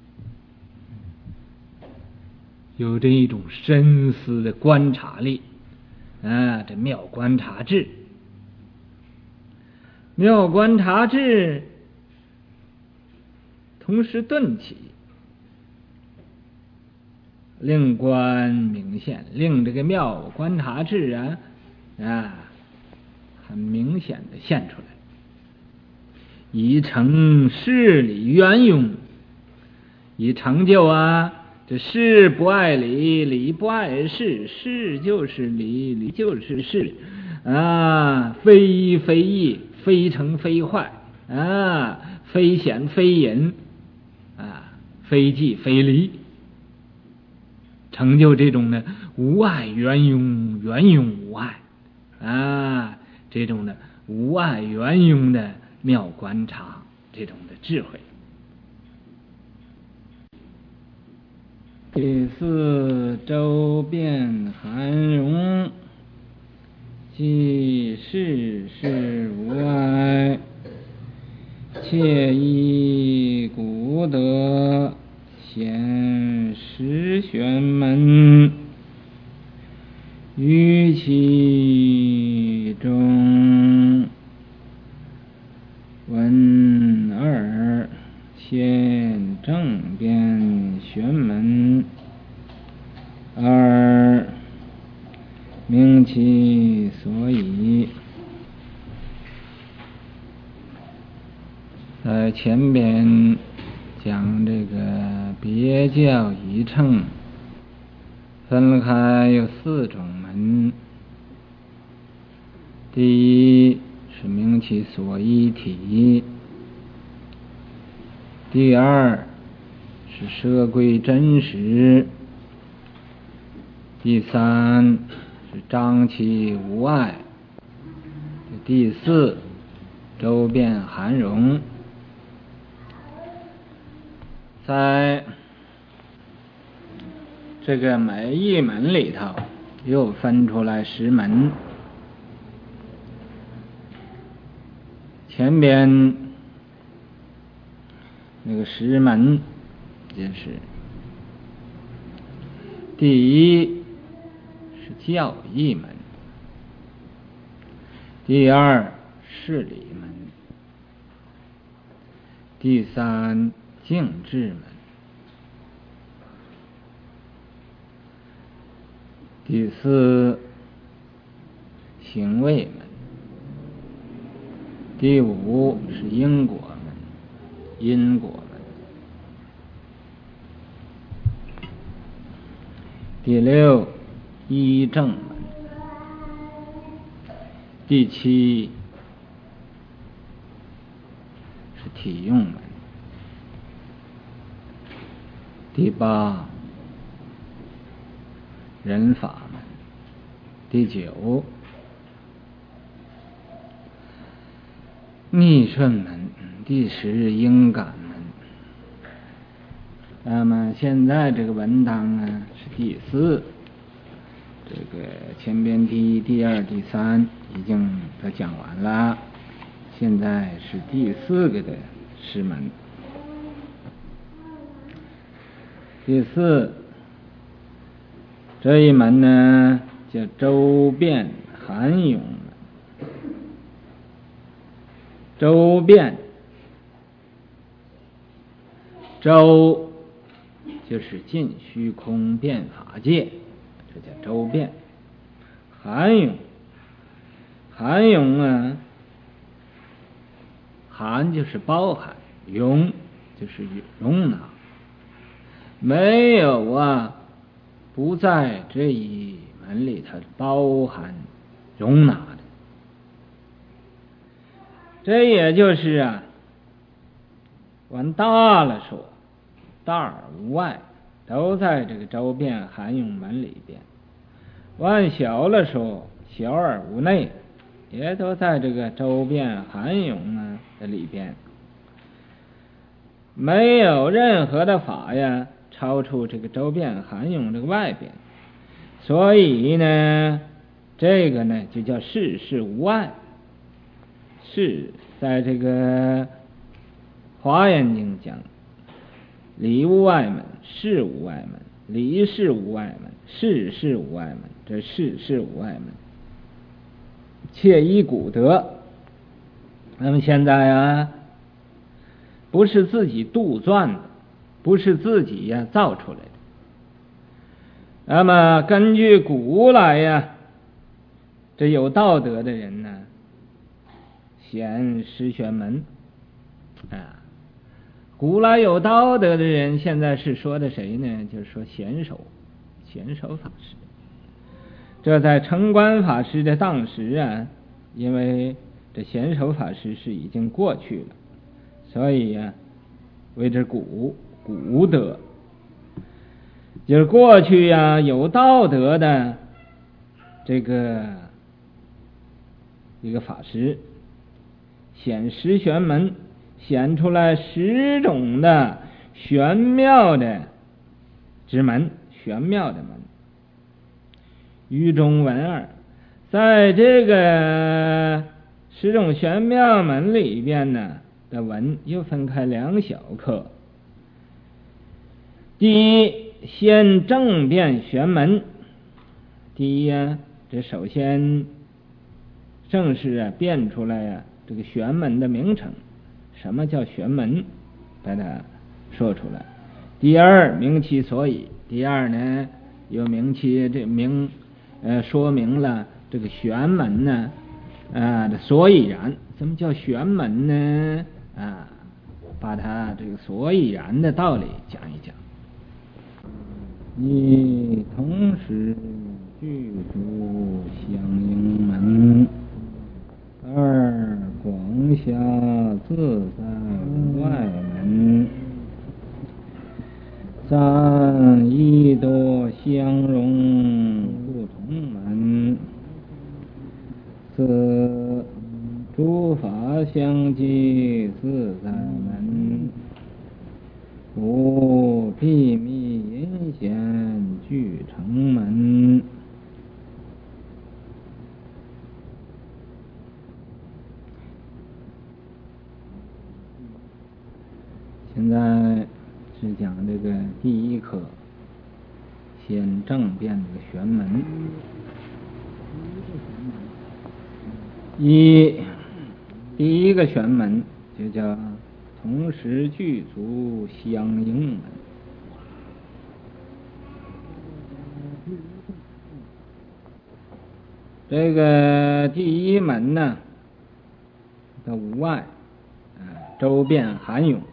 有这一种深思的观察力这妙观察智，妙观察智同时顿起，令观明显，令这个妙观察智很明显的现出来，以成事理圆融，以成就这事不碍理，理不碍事，事就是理，理就是事非一非异，非成非坏非显非隐非即非离，成就这种的无碍圆融，圆融无碍这种的无碍圆融的妙观察，这种的智慧。第四，周遍含容，即事事无碍，切依古德，显实玄门，于其中闻二，现正辩玄门，二明其所以。在前边讲这个别教一乘分开有4种门，第一是明其所依体，第二是摄归真实，第三是张其无碍，第四周遍含容。在这个每一门里头又分出来10门，前边那个10门就是第一是教义门，第二事理门，第三静智门，第四行位门，第五是因果门，因果门，第六依正门，第七是体用门，第八人法门，第九逆顺门，第10因感门。那么现在这个文档呢是第4，这个前边第1、第2、第3已经都讲完了，现在是第4个的10门。第4这一门呢叫周遍含容门。周遍，周就是尽虚空遍法界，这叫周遍。含容，含容含就是包含，容就是容纳，没有啊不在这一门里头包含容纳的。这也就是啊往大了说，大而无外，都在这个周遍含用门里边；往小了说，小而无内，也都在这个周遍含用啊的里边。没有任何的法呀超出这个周遍含用这个外边，所以呢这个呢就叫事事无碍。是在这个华严经讲，理无外门，事无外门，理事无外门，事事无外门，这事事无外门，切依古德。那么现在啊不是自己杜撰的，不是自己呀造出来的，那么根据古来呀这有道德的人呢显十玄门啊，古来有道德的人，现在是说的谁呢？就是说显首法师。这在城关法师的当时啊，因为这显首法师是已经过去了，所以啊为之古德，就是过去啊有道德的这个一个法师显十玄门，显出来10种的玄妙的之门，玄妙的门。于中文二，在这个10种玄妙门里边呢的文又分开2小课。第一，先正辨玄门。第一啊，这首先正是啊辨出来啊这个玄门的名称，什么叫玄门，把它说出来。第二，明其所以。第二呢，又说明了这个玄门呢的所以然。什么叫玄门呢？把它这个所以然的道理讲一讲。一，同时具足相应门。2，广狭自在无外门。3，一多相容不同门。4，诸法相继自在门。5，秘密隐显具成门。现在是讲这个第一课，先正辨这个玄门。第一个玄门就叫同时具足相应门。这个第一门呢的无碍，周遍含用，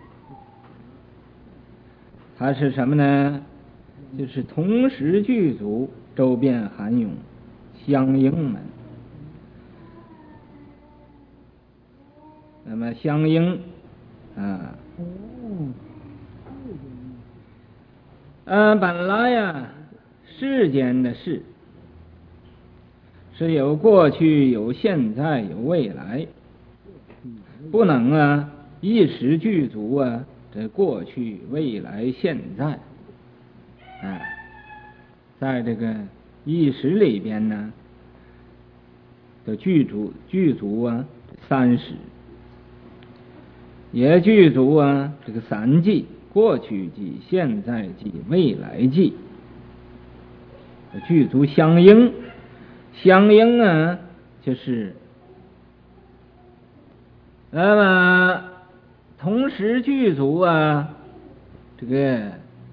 它是什么呢？就是同时具足周遍含用相应门。那么相应本来呀世间的事是有过去有现在有未来，不能一时具足这过去未来现在在这个一时里边呢的具足3时，也具足这个3际，过去际、现在际、未来际，具足相应。相应就是那么同时具足这个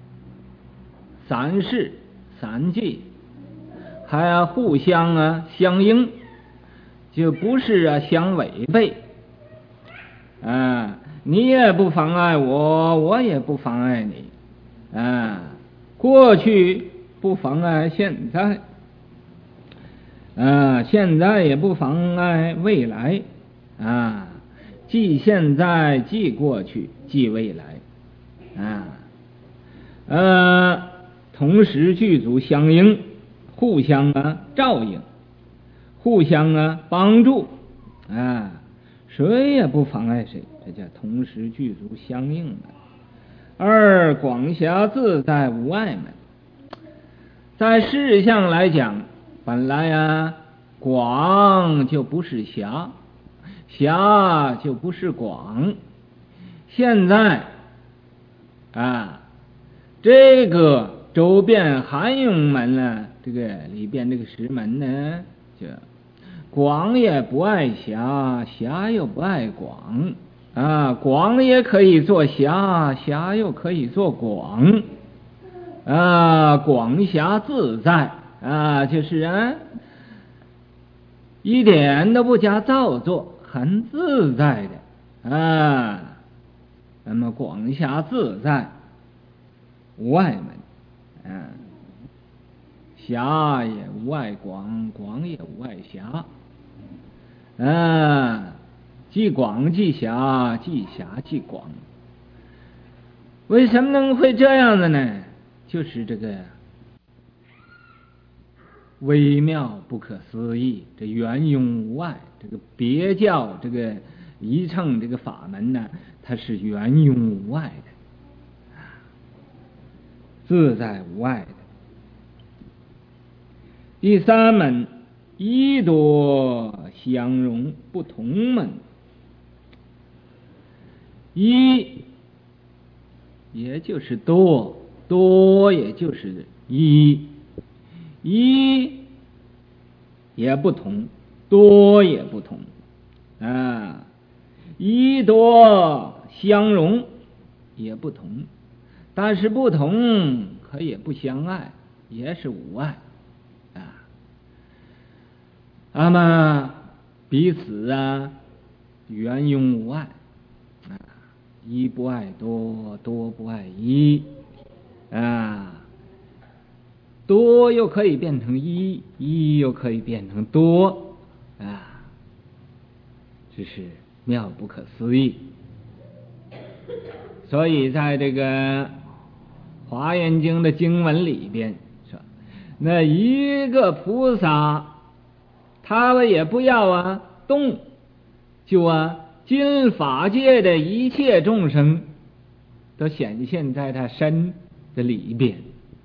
3事3际，还要互相相应，就不是相违背。 你也不妨碍我，我也不妨碍你，过去不妨碍现在，现在也不妨碍未来，既现在既过去既未来，同时具足相应，互相照应，互相帮助，谁也不妨碍谁，这叫同时具足相应的。而广狭自在无碍门，在事项来讲，本来广就不是狭，狭就不是广。现在这个周边含用门呢，这个里边这个十门呢，就广也不爱狭，狭又不爱广，广也可以做狭，狭又可以做广，广狭自在，就是一点都不加造作，很自在的，那么广狭自在无碍门，狭也无碍广，广也无碍狭，既广既狭，既狭既广。为什么能会这样的呢？就是这个微妙不可思议，这圆庸无碍，这个别教这个一乘这个法门呢，它是圆庸无碍的，自在无碍的。第三门，一多相容不同门。一也就是多，多也就是一，一也不同，多也不同，一多相容也不同，但是不同可也不相碍，也是无碍，那么彼此圆庸无碍，一不爱多，多不爱一，多又可以变成一，一又可以变成多，这是妙不可思议。所以在这个华严经的经文里边说，那一个菩萨他也不要动，就今法界的一切众生都显现在他身的里边，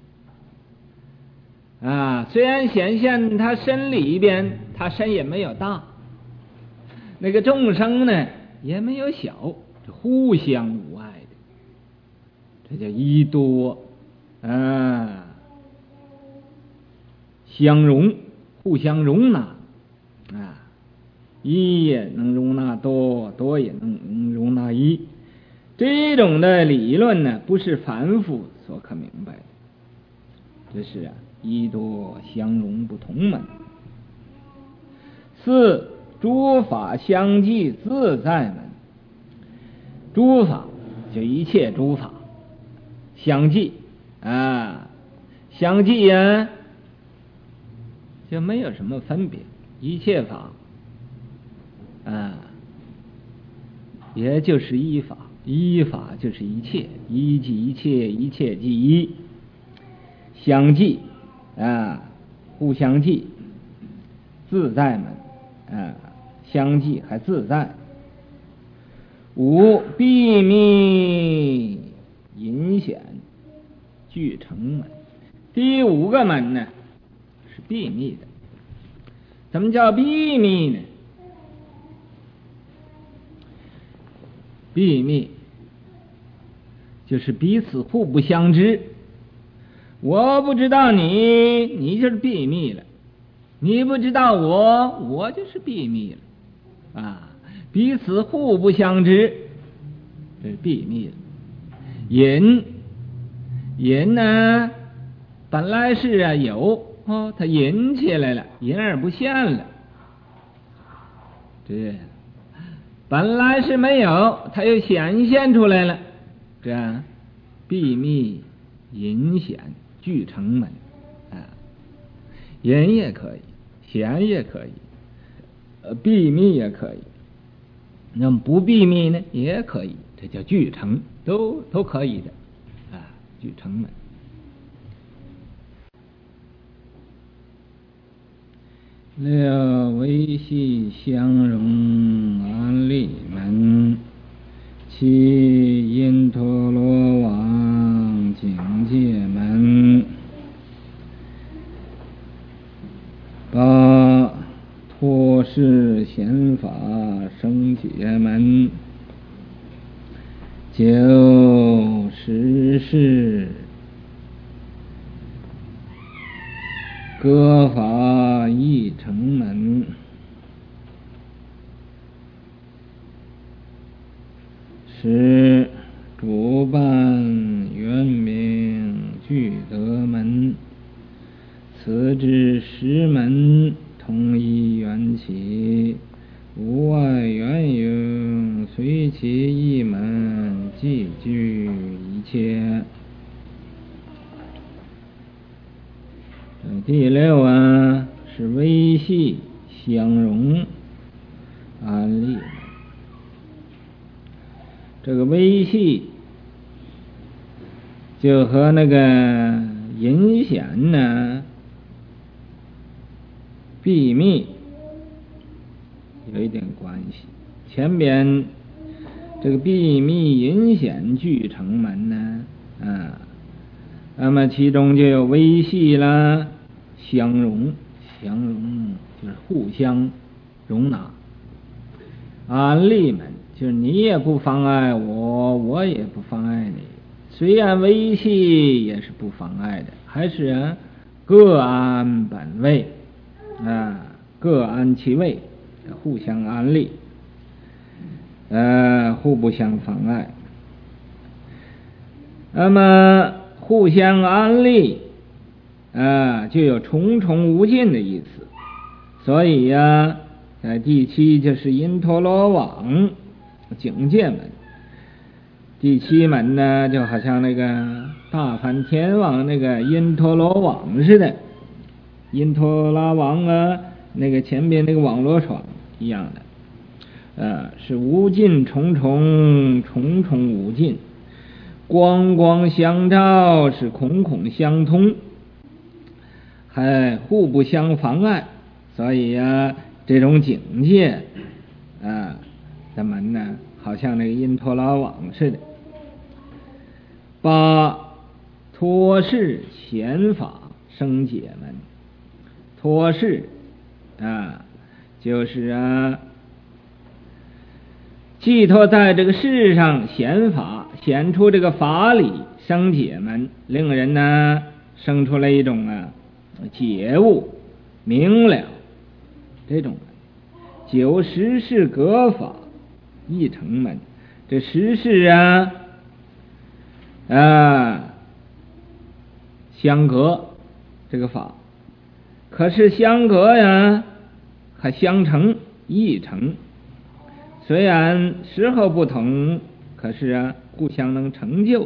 虽然显现他身里边，他身也没有大，那个众生呢也没有小，这互相无碍的，这叫一多，相容，互相容纳，一也能容纳多，多也能容纳一。这种的理论呢，不是凡夫所可明白的，这是一多相容不同门。四，诸法相继自在门。诸法就一切诸法相继，相继就没有什么分别，一切法也就是一法，一法就是一切，一即一切，一切即一，相继互相继，自在门相继还自在。五，秘密隐显俱成门。第五个门呢是秘密的。什么叫秘密呢？秘密就是彼此互不相知，我不知道你，你就是秘密了；你不知道我，我就是秘密了，彼此互不相知，这是秘密了。隐呢，本来是有，它隐起来了，隐而不现了，这本来是没有，它又显现出来了。这闭密隐显俱成门啊，隐也可以，显也可以，闭密也可以。那么不闭密呢，也可以，这叫俱成，都可以的啊，俱成门。六维系相融安立门，七因陀罗王境界门，八托事显法生解门，九十事割法义成门，十主办圆明具德门，此之十门同一缘起，无外缘用，随其一门即具一切。第六啊是微细相融安立。这个微细就和那个隐显呢闭密有一点关系。前边这个闭密隐显俱成门呢那么其中就有微细啦，相融就是互相容纳，安立门就是你也不妨碍我，我也不妨碍你，虽然微细也是不妨碍的，还是各安本位各安其位，互相安立，互不相妨碍。那么互相安立就有重重无尽的意思。所以在第七就是因陀罗网境界门。第七门呢就好像那个大梵天王那个因陀罗网似的，因陀罗网那个前边那个网罗床一样的是无尽重重，重重无尽，光光相照，是孔孔相通，还互不相妨碍。所以这种境界的门呢好像那个因陀罗网似的。八托事显法生解门，托事就是寄托在这个世上显法，显出这个法理生解门，令人呢生出来一种解悟明了这种门。九十事割法义成门，这十事相隔这个法，可是相隔还相成义成，虽然时候不同，可是互相能成就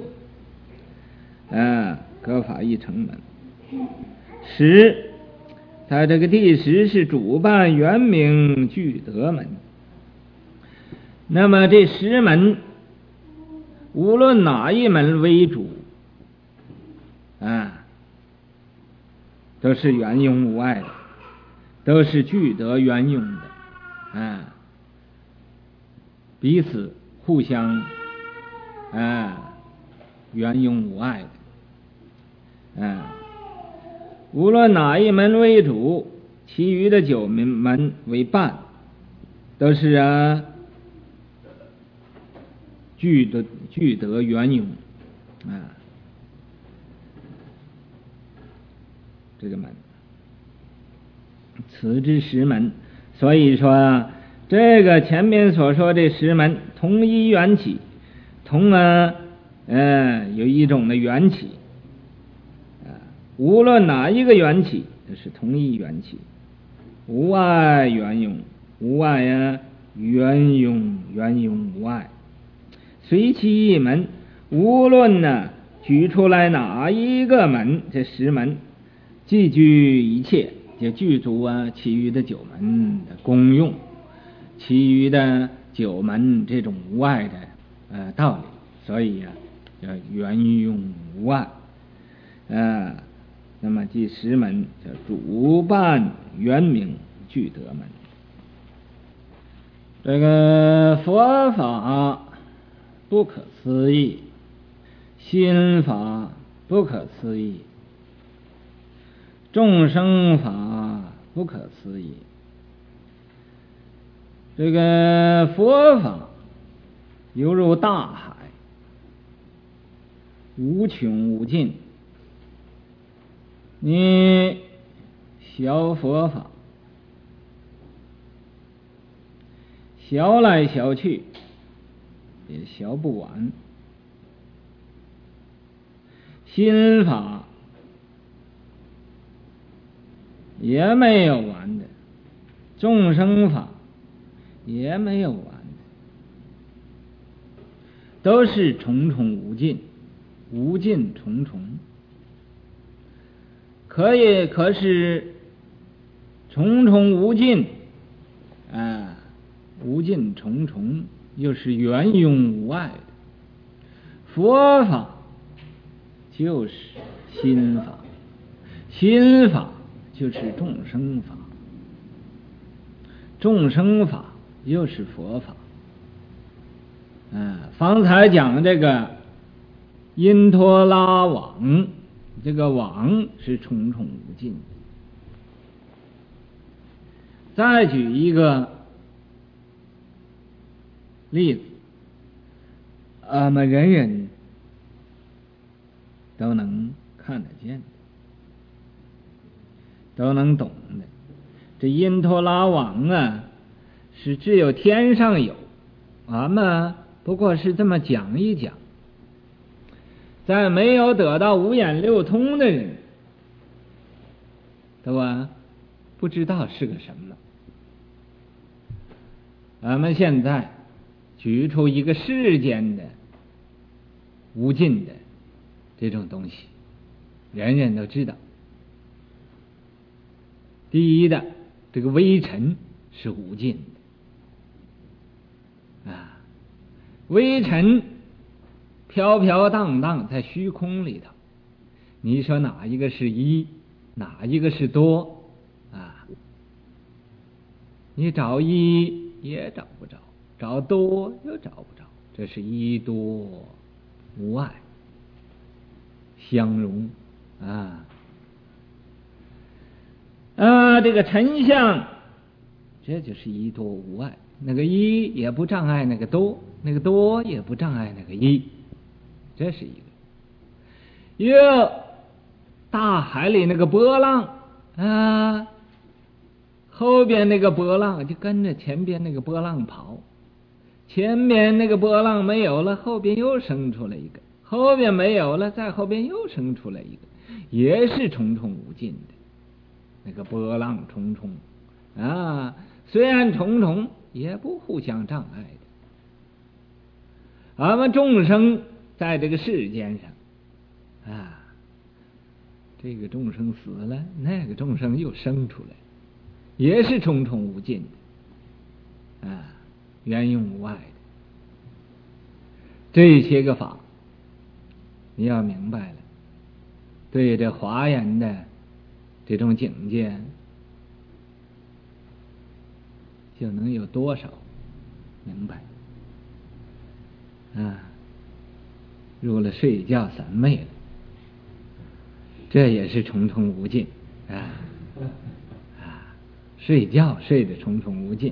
割法义成门。十它这个第十是主办圆明具德门。那么这十门无论哪一门为主都是圆融无碍的，都是具德圆融的彼此互相圆融无碍的无论哪一门为主，其余的九门为伴，都是具德圆融这个门，此之十门。所以说这个前面所说的十门同一缘起，同有一种的缘起无论哪一个缘起都是同一缘起，无碍圆融，无碍圆融无碍，随其一门，无论呢举出来哪一个门，这10门既具一切，就具足其余的9门的功用，其余的9门这种无碍的道理，所以叫圆融无碍。那么第10门叫主办圆明具德门。这个佛法不可思议，心法不可思议，众生法不可思议。这个佛法犹如大海，无穷无尽。你学佛法，学来学去也学不完，心法也没有完的，众生法也没有完的，都是重重无尽，无尽重重。可是重重无尽无尽重重，又是圆融无碍的。佛法就是心法，心法就是众生法，众生法又是佛法。方才讲这个因陀拉网，这个网是重重无尽的。再举一个例子，我们人人都能看得见的，都能懂的。这因陀拉网是只有天上有，俺们不过是这么讲一讲，在没有得到五眼六通的人都不知道是个什么。俺们现在举出一个世间的无尽的这种东西，人人都知道。第一的，这个微尘是无尽的微尘飘飘荡荡在虚空里头，你说哪一个是一，哪一个是多你找一也找不着，找多又找不着，这是一多无碍相融这个尘相，这就是一多无碍，那个一也不障碍那个多，那个多也不障碍那个一，这是一个。大海里那个波浪后边那个波浪就跟着前边那个波浪跑，前边那个波浪没有了，后边又生出来一个，后边没有了，再后边又生出来一个，也是重重无尽的。那个波浪重重虽然重重，也不互相障碍的。俺们众生在这个世间上这个众生死了，那个众生又生出来，也是重重无尽的圆融无碍的。这些个法你要明白了，对这华严的这种境界就能有多少明白入了睡觉三昧了，这也是重重无尽睡觉睡得重重无尽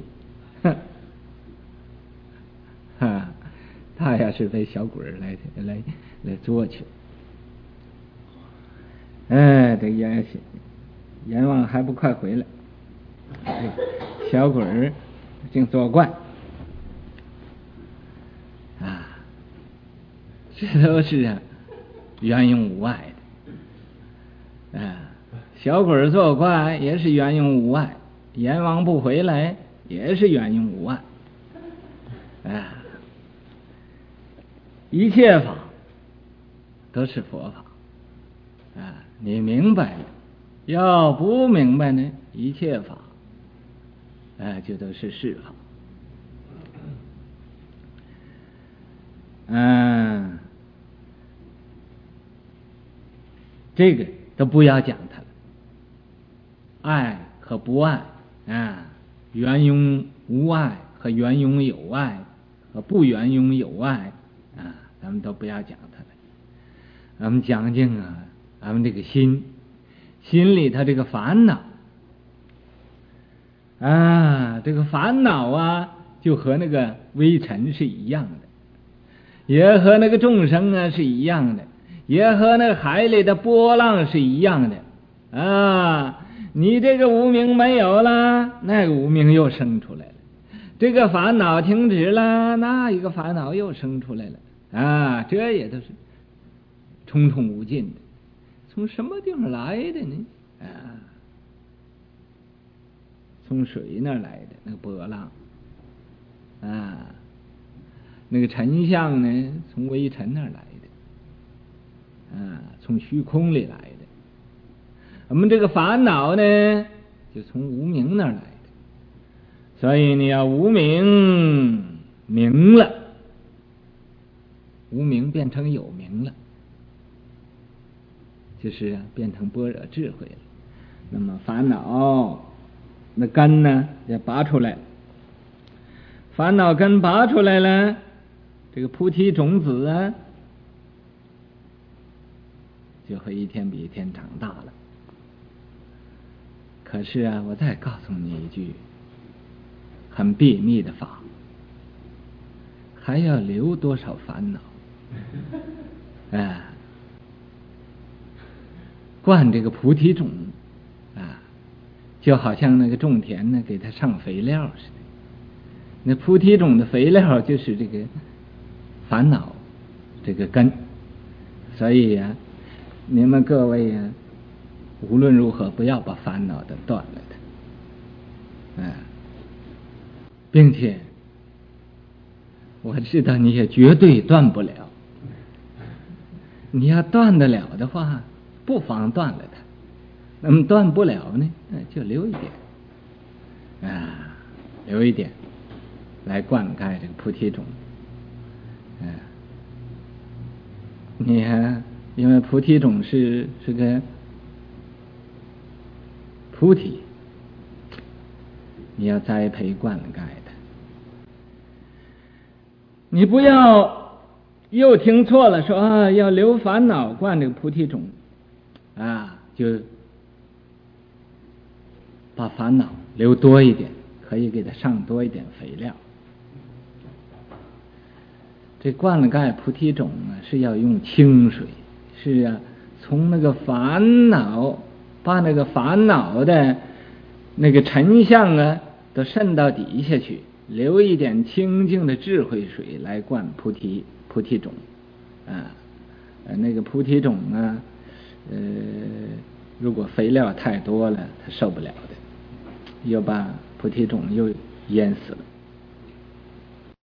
他要是被小鬼来捉去这阎王还不快回来，小鬼净作怪这都是圆融无碍的小鬼作怪也是圆融无碍，阎王不回来也是圆融无碍一切法都是佛法你明白了，要不明白呢，一切法就都是世法。这个都不要讲它了，爱和不爱圆融无爱和圆融有爱和不圆融有爱咱们都不要讲它了。咱们讲讲咱们这个心里头这个烦恼这个烦恼就和那个微尘是一样的，也和那个众生是一样的，也和那个海里的波浪是一样的你这个无明没有了，那个无明又生出来了，这个烦恼停止了，那一个烦恼又生出来了这也都是重重无尽的。从什么地方来的呢？从水那儿来的那个波浪那个尘相呢，从微尘那儿来的从虚空里来的。我们这个烦恼呢，就从无明那儿来的。所以你要无明明了，无明变成有明了，就是变成般若智慧了。那么烦恼那根呢也拔出来，烦恼根拔出来了，这个菩提种子就会一天比一天长大了。可是我再告诉你一句很秘密的法，还要留多少烦恼灌这个菩提种就好像那个种田呢，给它上肥料似的。那菩提种的肥料就是这个烦恼这个根。所以你们各位无论如何不要把烦恼的断了的并且我知道你也绝对断不了，你要断得了的话，不妨断了它。那么断不了呢，就留一点留一点来灌溉这个菩提种你因为菩提种是个菩提，你要栽培灌溉的。你不要又听错了，说要留烦恼灌这个菩提种就把烦恼留多一点，可以给它上多一点肥料。这灌溉菩提种是要用清水，是从那个烦恼，把那个烦恼的那个尘相都渗到底下去，留一点清净的智慧水来灌菩提种那个菩提种如果肥料太多了，它受不了的，又把菩提种又淹死